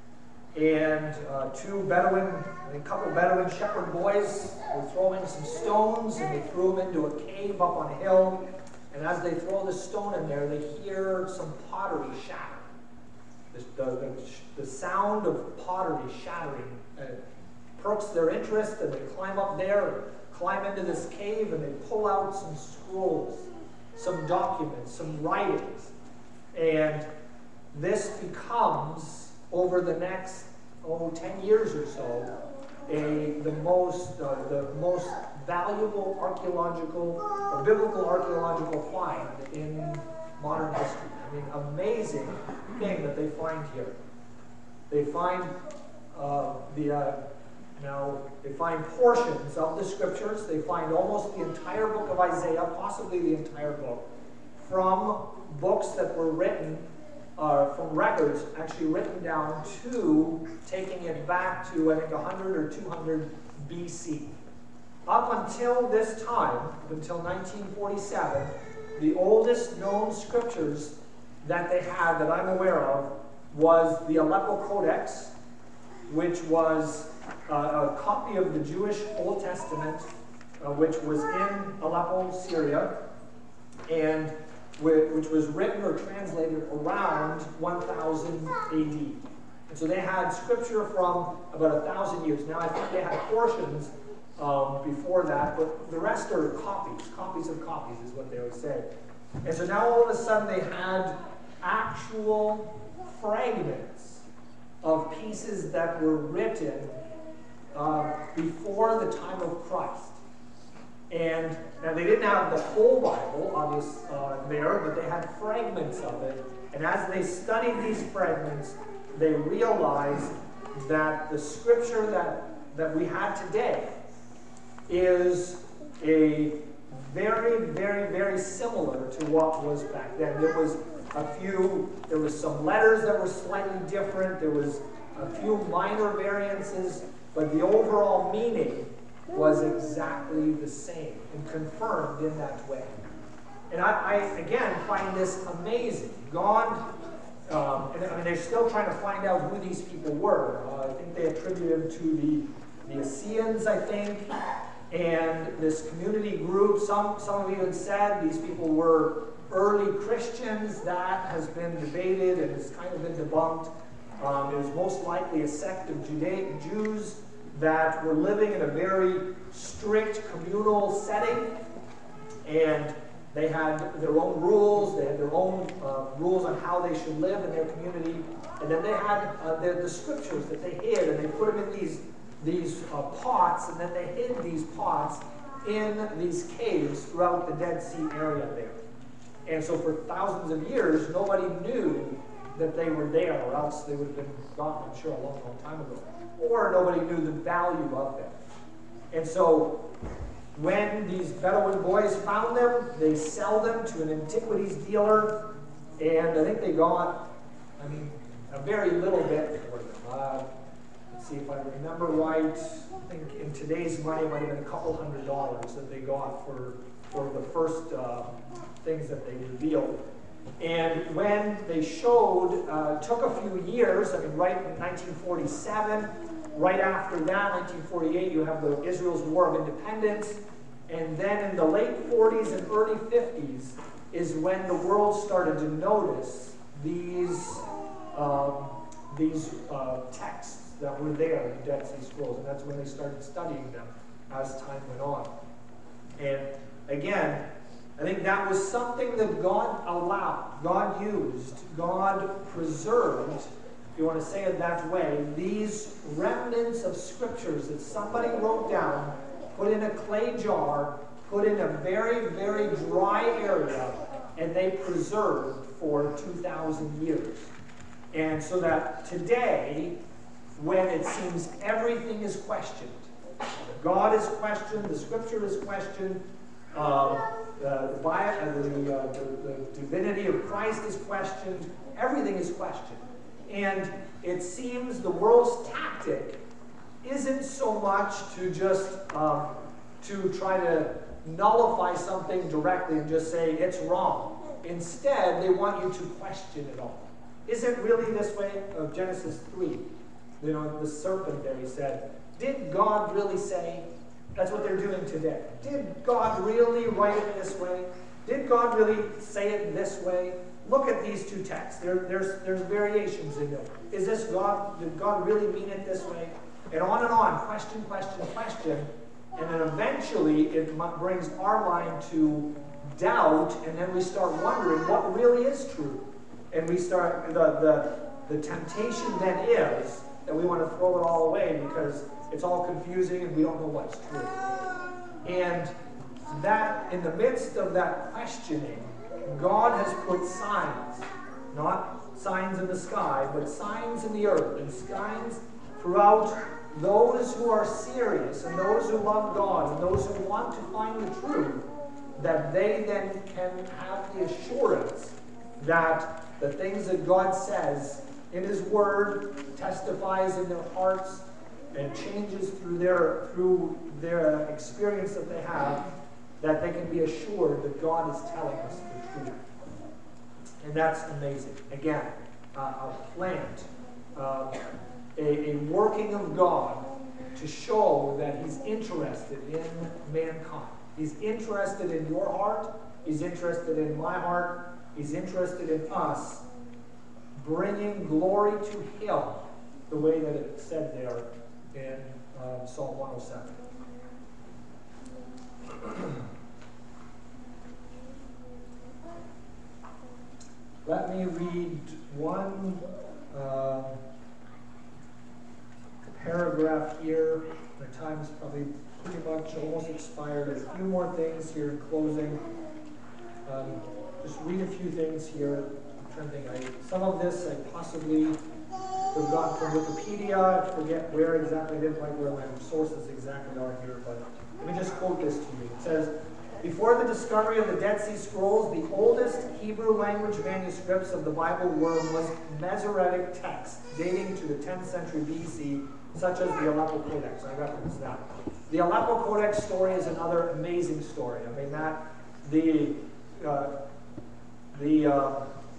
And uh, two Bedouin, a couple Bedouin shepherd boys were throwing some stones, and they threw them into a cave up on a hill. And as they throw the stone in there, they hear some pottery shatter. The, the, the sound of pottery shattering uh, perks their interest, and they climb up there, climb into this cave, and they pull out some scrolls, some documents, some writings. And this becomes, over the next, oh, ten years or so, a, the most, uh, the most valuable archaeological, or biblical archaeological find in modern history. I mean, amazing thing that they find here. They find uh, the uh, now they find portions of the scriptures. They find almost the entire book of Isaiah, possibly the entire book, from books that were written, uh, from records actually written down to taking it back to I think one hundred or two hundred B C. Up until this time, up until nineteen forty-seven, the oldest known scriptures that they had that I'm aware of was the Aleppo Codex, which was uh, a copy of the Jewish Old Testament, uh, which was in Aleppo, Syria, and which was written or translated around one thousand A D. And so they had scripture from about a thousand years. Now I think they had portions um, before that, but the rest are copies. Copies of copies is what they would say. And so now all of a sudden they had actual fragments of pieces that were written uh, before the time of Christ. And now they didn't have the whole Bible, obviously, uh, there, but they had fragments of it. And as they studied these fragments, they realized that the scripture that, that we had today is a very, very, very similar to what was back then. There was a few, there was some letters that were slightly different. There was a few minor variances, but the overall meaning was exactly the same and confirmed in that way. And I, I again, find this amazing. God, um, and I mean, they're still trying to find out who these people were. Uh, I think they attribute them to the, the Essenes, I think, and this community group. Some, some have even said these people were early Christians. That has been debated and has kind of been debunked. Um, it was most likely a sect of Judaic Jews that were living in a very strict communal setting, and they had their own rules, they had their own uh, rules on how they should live in their community, and then they had uh, the, the scriptures that they hid, and they put them in these, these uh, pots, and then they hid these pots in these caves throughout the Dead Sea area there. And so for thousands of years, nobody knew that they were there, or else they would have been gone, I'm sure, a long, long time ago. Or nobody knew the value of them. And so when these Bedouin boys found them, they sell them to an antiquities dealer, and I think they got, I mean, a very little bit for them. Uh, let's see if I remember right. I think in today's money it might have been a couple hundred dollars that they got for, for the first uh, things that they revealed. And when they showed, uh, took a few years, I mean, right in nineteen forty-seven, right after that, nineteen forty-eight, you have the Israel's War of Independence, and then in the late forties and early fifties is when the world started to notice these um, these uh, texts that were there in the Dead Sea Scrolls, and that's when they started studying them as time went on. And again, I think that was something that God allowed, God used, God preserved, if you want to say it that way, these remnants of scriptures that somebody wrote down, put in a clay jar, put in a very, very dry area, and they preserved for two thousand years. And so that today, when it seems everything is questioned, God is questioned, the scripture is questioned, um, uh, the, Bible, the, uh, the, the divinity of Christ is questioned, everything is questioned. And it seems the world's tactic isn't so much to just um, to try to nullify something directly and just say it's wrong. Instead, they want you to question it all. Is it really this way? Of Genesis three, you know, the serpent there, he said, did God really say? That's what they're doing today. Did God really write it this way? Did God really say it this way? Look at these two texts. There, there's, there's variations in them. Is this God? Did God really mean it this way? And on and on, question, question, question. And then eventually it brings our mind to doubt, and then we start wondering what really is true. And we start, the, the, the temptation then is that we want to throw it all away because it's all confusing and we don't know what's true. And that, in the midst of that questioning, God has put signs, not signs in the sky, but signs in the earth, and signs throughout those who are serious, and those who love God, and those who want to find the truth, that they then can have the assurance that the things that God says in His Word testifies in their hearts and changes through their through their experience that they have, that they can be assured that God is telling us the truth. And that's amazing. Again, uh, a plant, uh, a, a working of God to show that He's interested in mankind. He's interested in your heart. He's interested in my heart. He's interested in us bringing glory to Him the way that it's said there in um, Psalm one oh seven. Let me read one uh, paragraph here. My time's probably pretty much almost expired. A few more things here in closing. Um, just read a few things here. I'm trying to think. I, some of this I possibly have gotten from Wikipedia. I forget where exactly. I didn't like where my sources exactly are here, but let me just quote this to you. It says, before the discovery of the Dead Sea Scrolls, the oldest Hebrew language manuscripts of the Bible were Masoretic texts dating to the tenth century B C, such as the Aleppo Codex. I referenced that. The Aleppo Codex story is another amazing story. I mean, that the uh, the uh,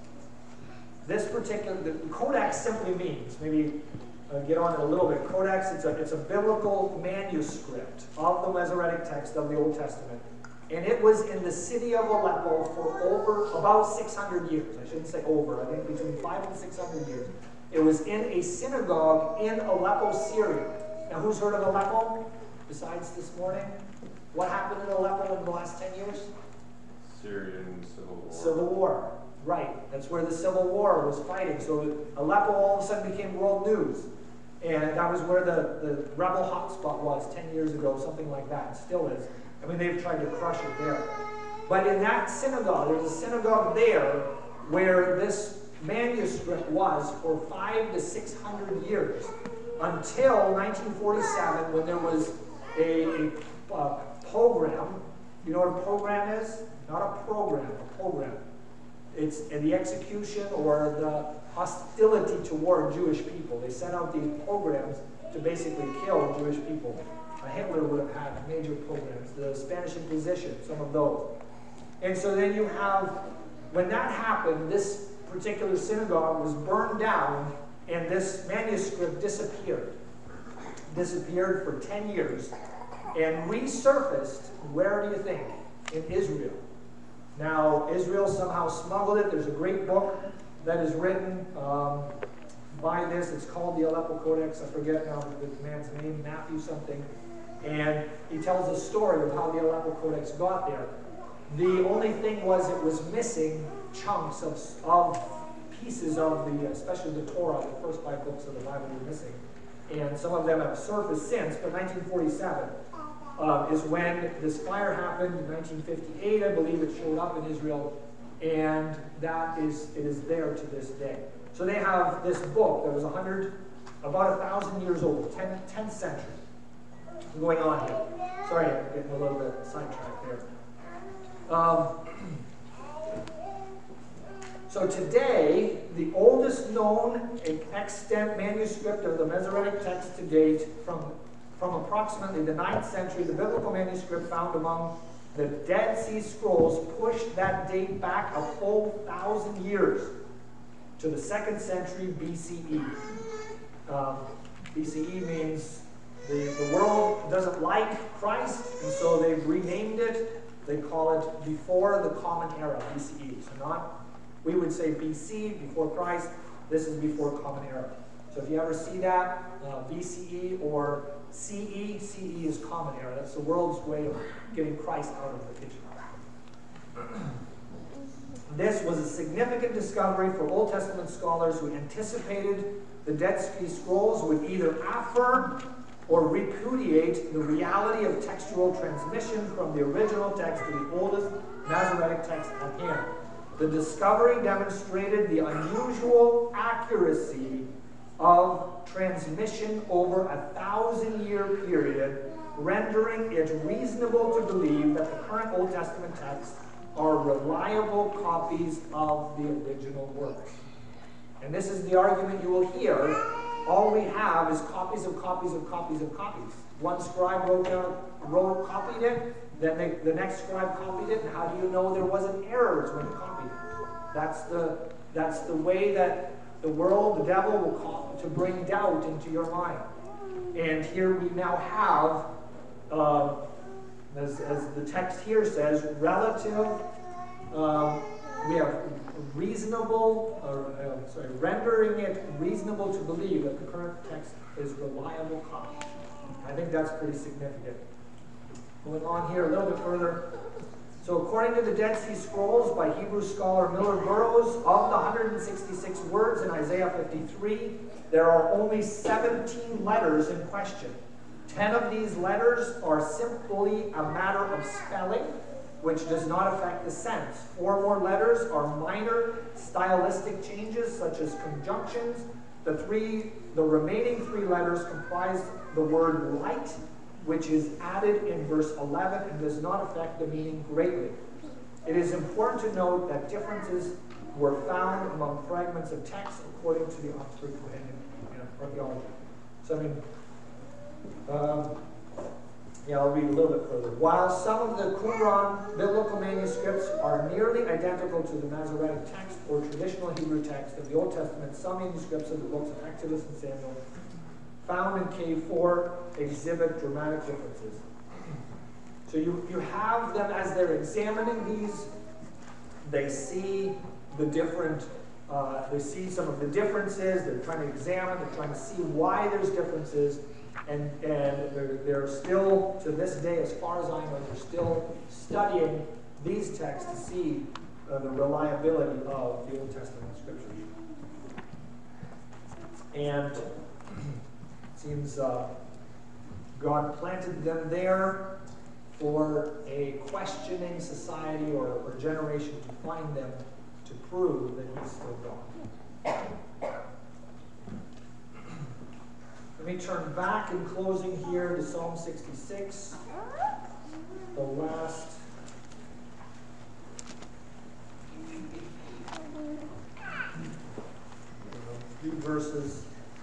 this particular the Codex simply means, maybe uh, get on it a little bit. Codex, it's a it's a biblical manuscript of the Masoretic text of the Old Testament. And it was in the city of Aleppo for over, about six hundred years. I shouldn't say over, I think between five and six hundred years. It was in a synagogue in Aleppo, Syria. Now, who's heard of Aleppo besides this morning? What happened in Aleppo in the last ten years? Syrian Civil War. Civil War, right. That's where the Civil War was fighting. So Aleppo all of a sudden became world news. And that was where the, the rebel hotspot was ten years ago, something like that. It still is. I mean, they've tried to crush it there. But in that synagogue, there's a synagogue there where this manuscript was for five to six hundred years, until nineteen forty-seven, when there was a, a, a pogrom. You know what a pogrom is? Not a program, a pogrom. It's the execution or the hostility toward Jewish people. They sent out these pogroms to basically kill Jewish people. Hitler would have had major pogroms, the Spanish Inquisition, some of those. And so then you have, when that happened, this particular synagogue was burned down and this manuscript disappeared. Disappeared for ten years and resurfaced, where do you think? In Israel. Now, Israel somehow smuggled it. There's a great book that is written um, by this. It's called the Aleppo Codex. I forget now the man's name, Matthew something. And he tells a story of how the Aleppo Codex got there. The only thing was it was missing chunks of, of pieces of the, especially the Torah, the first five books of the Bible were missing. And some of them have surfaced since, but nineteen forty-seven uh, is when this fire happened. In nineteen fifty-eight, I believe it showed up in Israel, and that is, it is there to this day. So they have this book that was one hundred, about a thousand years old, tenth century, going on here. Sorry, I'm getting a little bit sidetracked there. Um, so today, the oldest known extant manuscript of the Masoretic text to date, from, from approximately the ninth century, the biblical manuscript found among the Dead Sea Scrolls pushed that date back a full thousand years to the second century B C E. Um, B C E means the, the world doesn't like Christ, and so they've renamed it. They call it before the Common Era, B C E. So not, we would say B C, before Christ. This is before Common Era. So if you ever see that, uh, B C E or C E, C E is Common Era. That's the world's way of getting Christ out of the picture. This was a significant discovery for Old Testament scholars who anticipated the Dead Sea Scrolls would either affirm or repudiate the reality of textual transmission from the original text to the oldest Masoretic text at hand. The discovery demonstrated the unusual accuracy of transmission over a thousand-year period, rendering it reasonable to believe that the current Old Testament texts are reliable copies of the original work. And this is the argument you will hear. All we have is copies of copies of copies of copies. One scribe wrote down, wrote, copied it, then they, the next scribe copied it, and how do you know there wasn't errors when he copied it? That's the, that's the way that the world, the devil, will call to bring doubt into your mind. And here we now have, uh, as, as the text here says, relative, um, we have reasonable, uh, uh, sorry, rendering it reasonable to believe that the current text is reliable copy. I think that's pretty significant. Going on here a little bit further. So according to the Dead Sea Scrolls by Hebrew scholar Miller Burrows, of the one hundred sixty-six words in Isaiah fifty-three, there are only seventeen letters in question. Ten of these letters are simply a matter of spelling, which does not affect the sense. Four more letters are minor stylistic changes, such as conjunctions. The three, the remaining three letters comprise the word light, which is added in verse eleven and does not affect the meaning greatly. It is important to note that differences were found among fragments of text according to the Oxford Companion in Archaeology. So I mean, um, yeah, I'll read a little bit further. While some of the Qumran biblical manuscripts are nearly identical to the Masoretic text or traditional Hebrew text of the Old Testament, some manuscripts of the books of Exodus and Samuel found in Cave four exhibit dramatic differences. So you, you have them as they're examining these, they see the different, uh, they see some of the differences, they're trying to examine, they're trying to see why there's differences, and, and they're, they're still, to this day, as far as I know, they're still studying these texts to see uh, the reliability of the Old Testament scriptures. And seems uh, God planted them there for a questioning society or, or generation to find them to prove that He's still God. Let me turn back in closing here to Psalm sixty-six, the last few verses.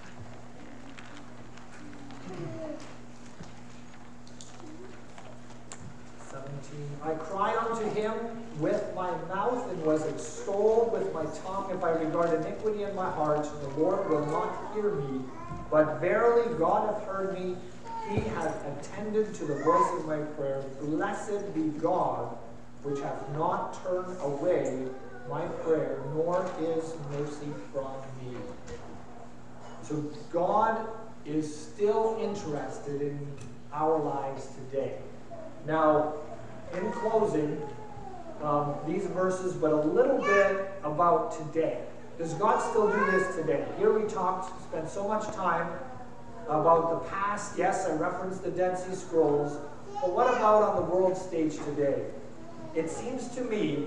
seventeen. I cried unto Him with my mouth and was extolled with my tongue. If I regard iniquity in my heart, the Lord will not hear me. But verily God hath heard me. He hath attended to the voice of my prayer. Blessed be God, which hath not turned away my prayer, nor His mercy from me. So God is still interested in our lives today. Now, in closing, um, these verses, but a little bit about today. Does God still do this today? Here we talked, spent so much time about the past. Yes, I referenced the Dead Sea Scrolls, but what about on the world stage today? It seems to me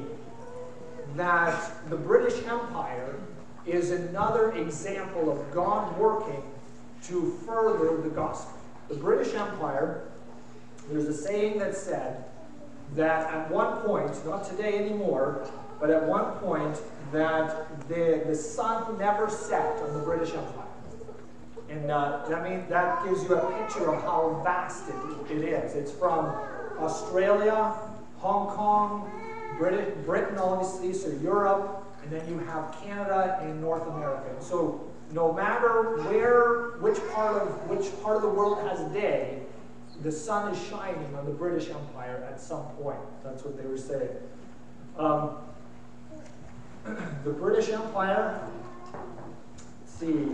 that the British Empire is another example of God working to further the gospel. The British Empire, there's a saying that said that at one point, not today anymore, but at one point, that the, the sun never set on the British Empire. And uh, I mean, that gives you a picture of how vast it, it is. It's from Australia, Hong Kong, Brit- Britain, obviously, so Europe, and then you have Canada and North America. And so no matter where, which part of which part of the world has a day, the sun is shining on the British Empire at some point. That's what they were saying. Um, the British Empire, let's see,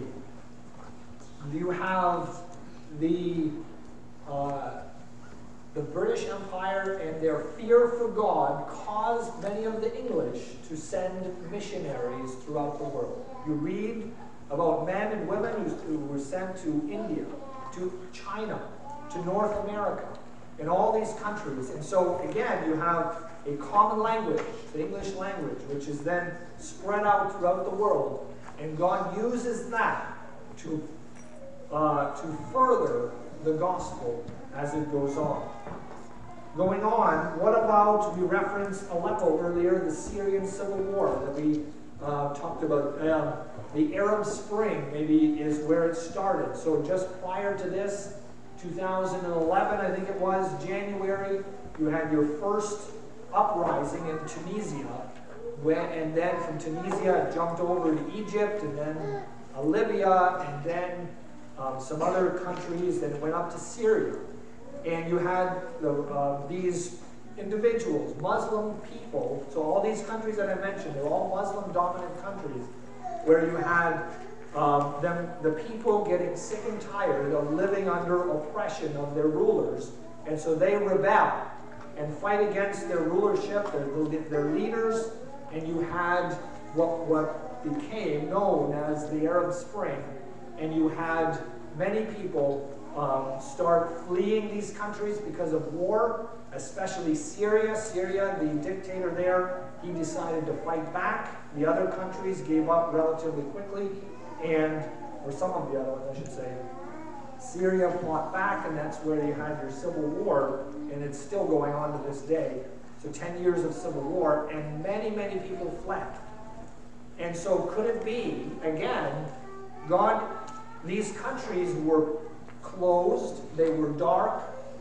you have the uh, the British Empire and their fear for God caused many of the English to send missionaries throughout the world. You read about men and women who, who were sent to India, to China, to North America, in all these countries. And so, again, you have a common language, the English language, which is then spread out throughout the world. And God uses that to, uh, to further the gospel as it goes on. Going on, what about, we referenced Aleppo earlier, the Syrian civil war that we uh, talked about. Um, the Arab Spring maybe is where it started. So just prior to this, two thousand eleven, I think it was, January, you had your first uprising in Tunisia. When, and then from Tunisia, it jumped over to Egypt, and then uh, Libya, and then um, some other countries, then it went up to Syria. And you had the, uh, these individuals, Muslim people, so all these countries that I mentioned, they're all Muslim-dominant countries, where you had um, them, the people getting sick and tired of living under oppression of their rulers, and so they rebel and fight against their rulership, their, their leaders, and you had what, what became known as the Arab Spring, and you had many people Um, start fleeing these countries because of war, especially Syria. Syria, the dictator there, he decided to fight back. The other countries gave up relatively quickly, and, or some of the other ones, I should say. Syria fought back, and that's where you had your civil war, and it's still going on to this day. So ten years of civil war, and many, many people fled. And so could it be, again, God, these countries were closed, they were dark.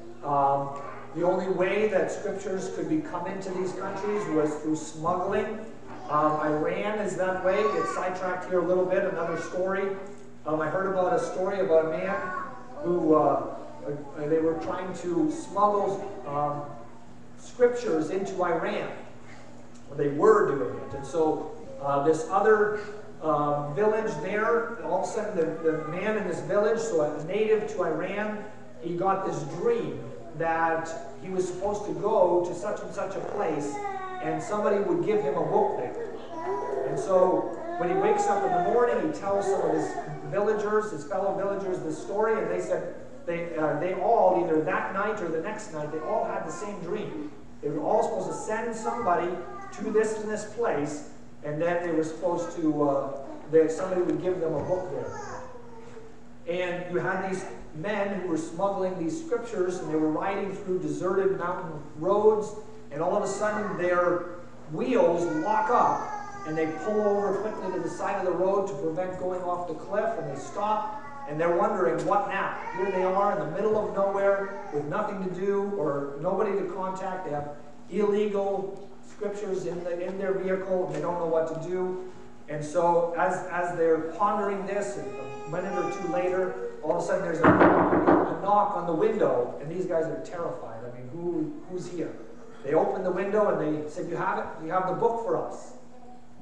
Um, the only way that scriptures could be come into these countries was through smuggling. Um, Iran is that way. Get sidetracked here a little bit, another story. Um, I heard about a story about a man who, uh, uh, they were trying to smuggle um, scriptures into Iran. Well, they were doing it. And so uh, this other Um, village there, all of a sudden the, the man in this village, so a native to Iran, he got this dream that he was supposed to go to such and such a place, and somebody would give him a book there. And so when he wakes up in the morning, he tells some of his villagers, his fellow villagers, this story, and they said they uh, they all, either that night or the next night, they all had the same dream. They were all supposed to send somebody to this and this place, and then they were supposed to, uh, that somebody would give them a book there. And you had these men who were smuggling these scriptures, and they were riding through deserted mountain roads, and all of a sudden their wheels lock up, and they pull over quickly to the side of the road to prevent going off the cliff, and they stop, and they're wondering, what now? Here they are in the middle of nowhere with nothing to do or nobody to contact. They have illegal scriptures in the in their vehicle, and they don't know what to do. And so as as they're pondering this, a minute or two later, all of a sudden there's a, a knock on the window, and these guys are terrified. I mean, who who's here? They open the window and they said, you have it? You have the book for us.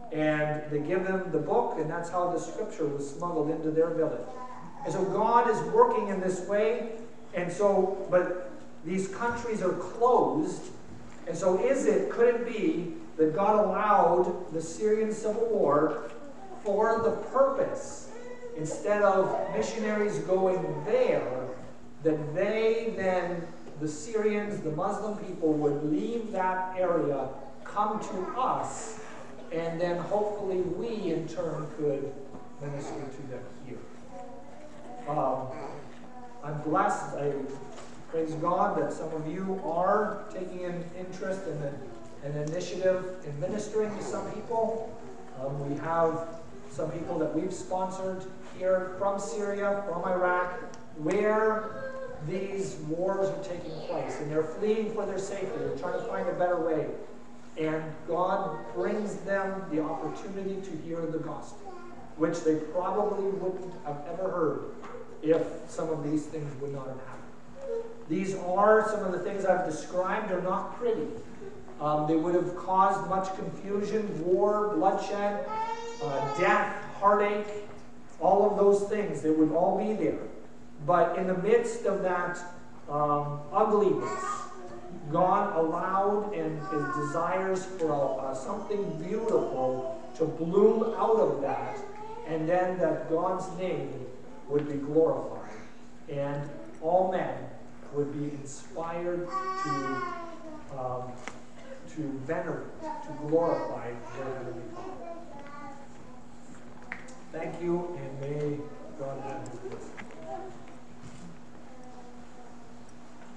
and they give them the book, and that's how the scripture was smuggled into their village. And so God is working in this way, and so, but these countries are closed, and so is it, could it be that God allowed the Syrian civil war for the purpose, instead of missionaries going there, that they then, the Syrians, the Muslim people, would leave that area, come to us, and then hopefully we in turn could minister to them here. Um, I'm blessed. I praise God that some of you are taking an interest in the, an initiative in ministering to some people. Um, we have some people that we've sponsored here from Syria, from Iraq, where these wars are taking place, and they're fleeing for their safety. They're trying to find a better way. And God brings them the opportunity to hear the gospel, which they probably wouldn't have ever heard if some of these things would not have happened. These are some of the things I've described are not pretty. Um, they would have caused much confusion, war, bloodshed, uh, death, heartache, all of those things. They would all be there. But in the midst of that um, ugliness, God allowed and his desires for uh, something beautiful to bloom out of that, and then that God's name would be glorified, and all men would be inspired to um, to venerate, to glorify their heavenly Father. Thank you, and may God have his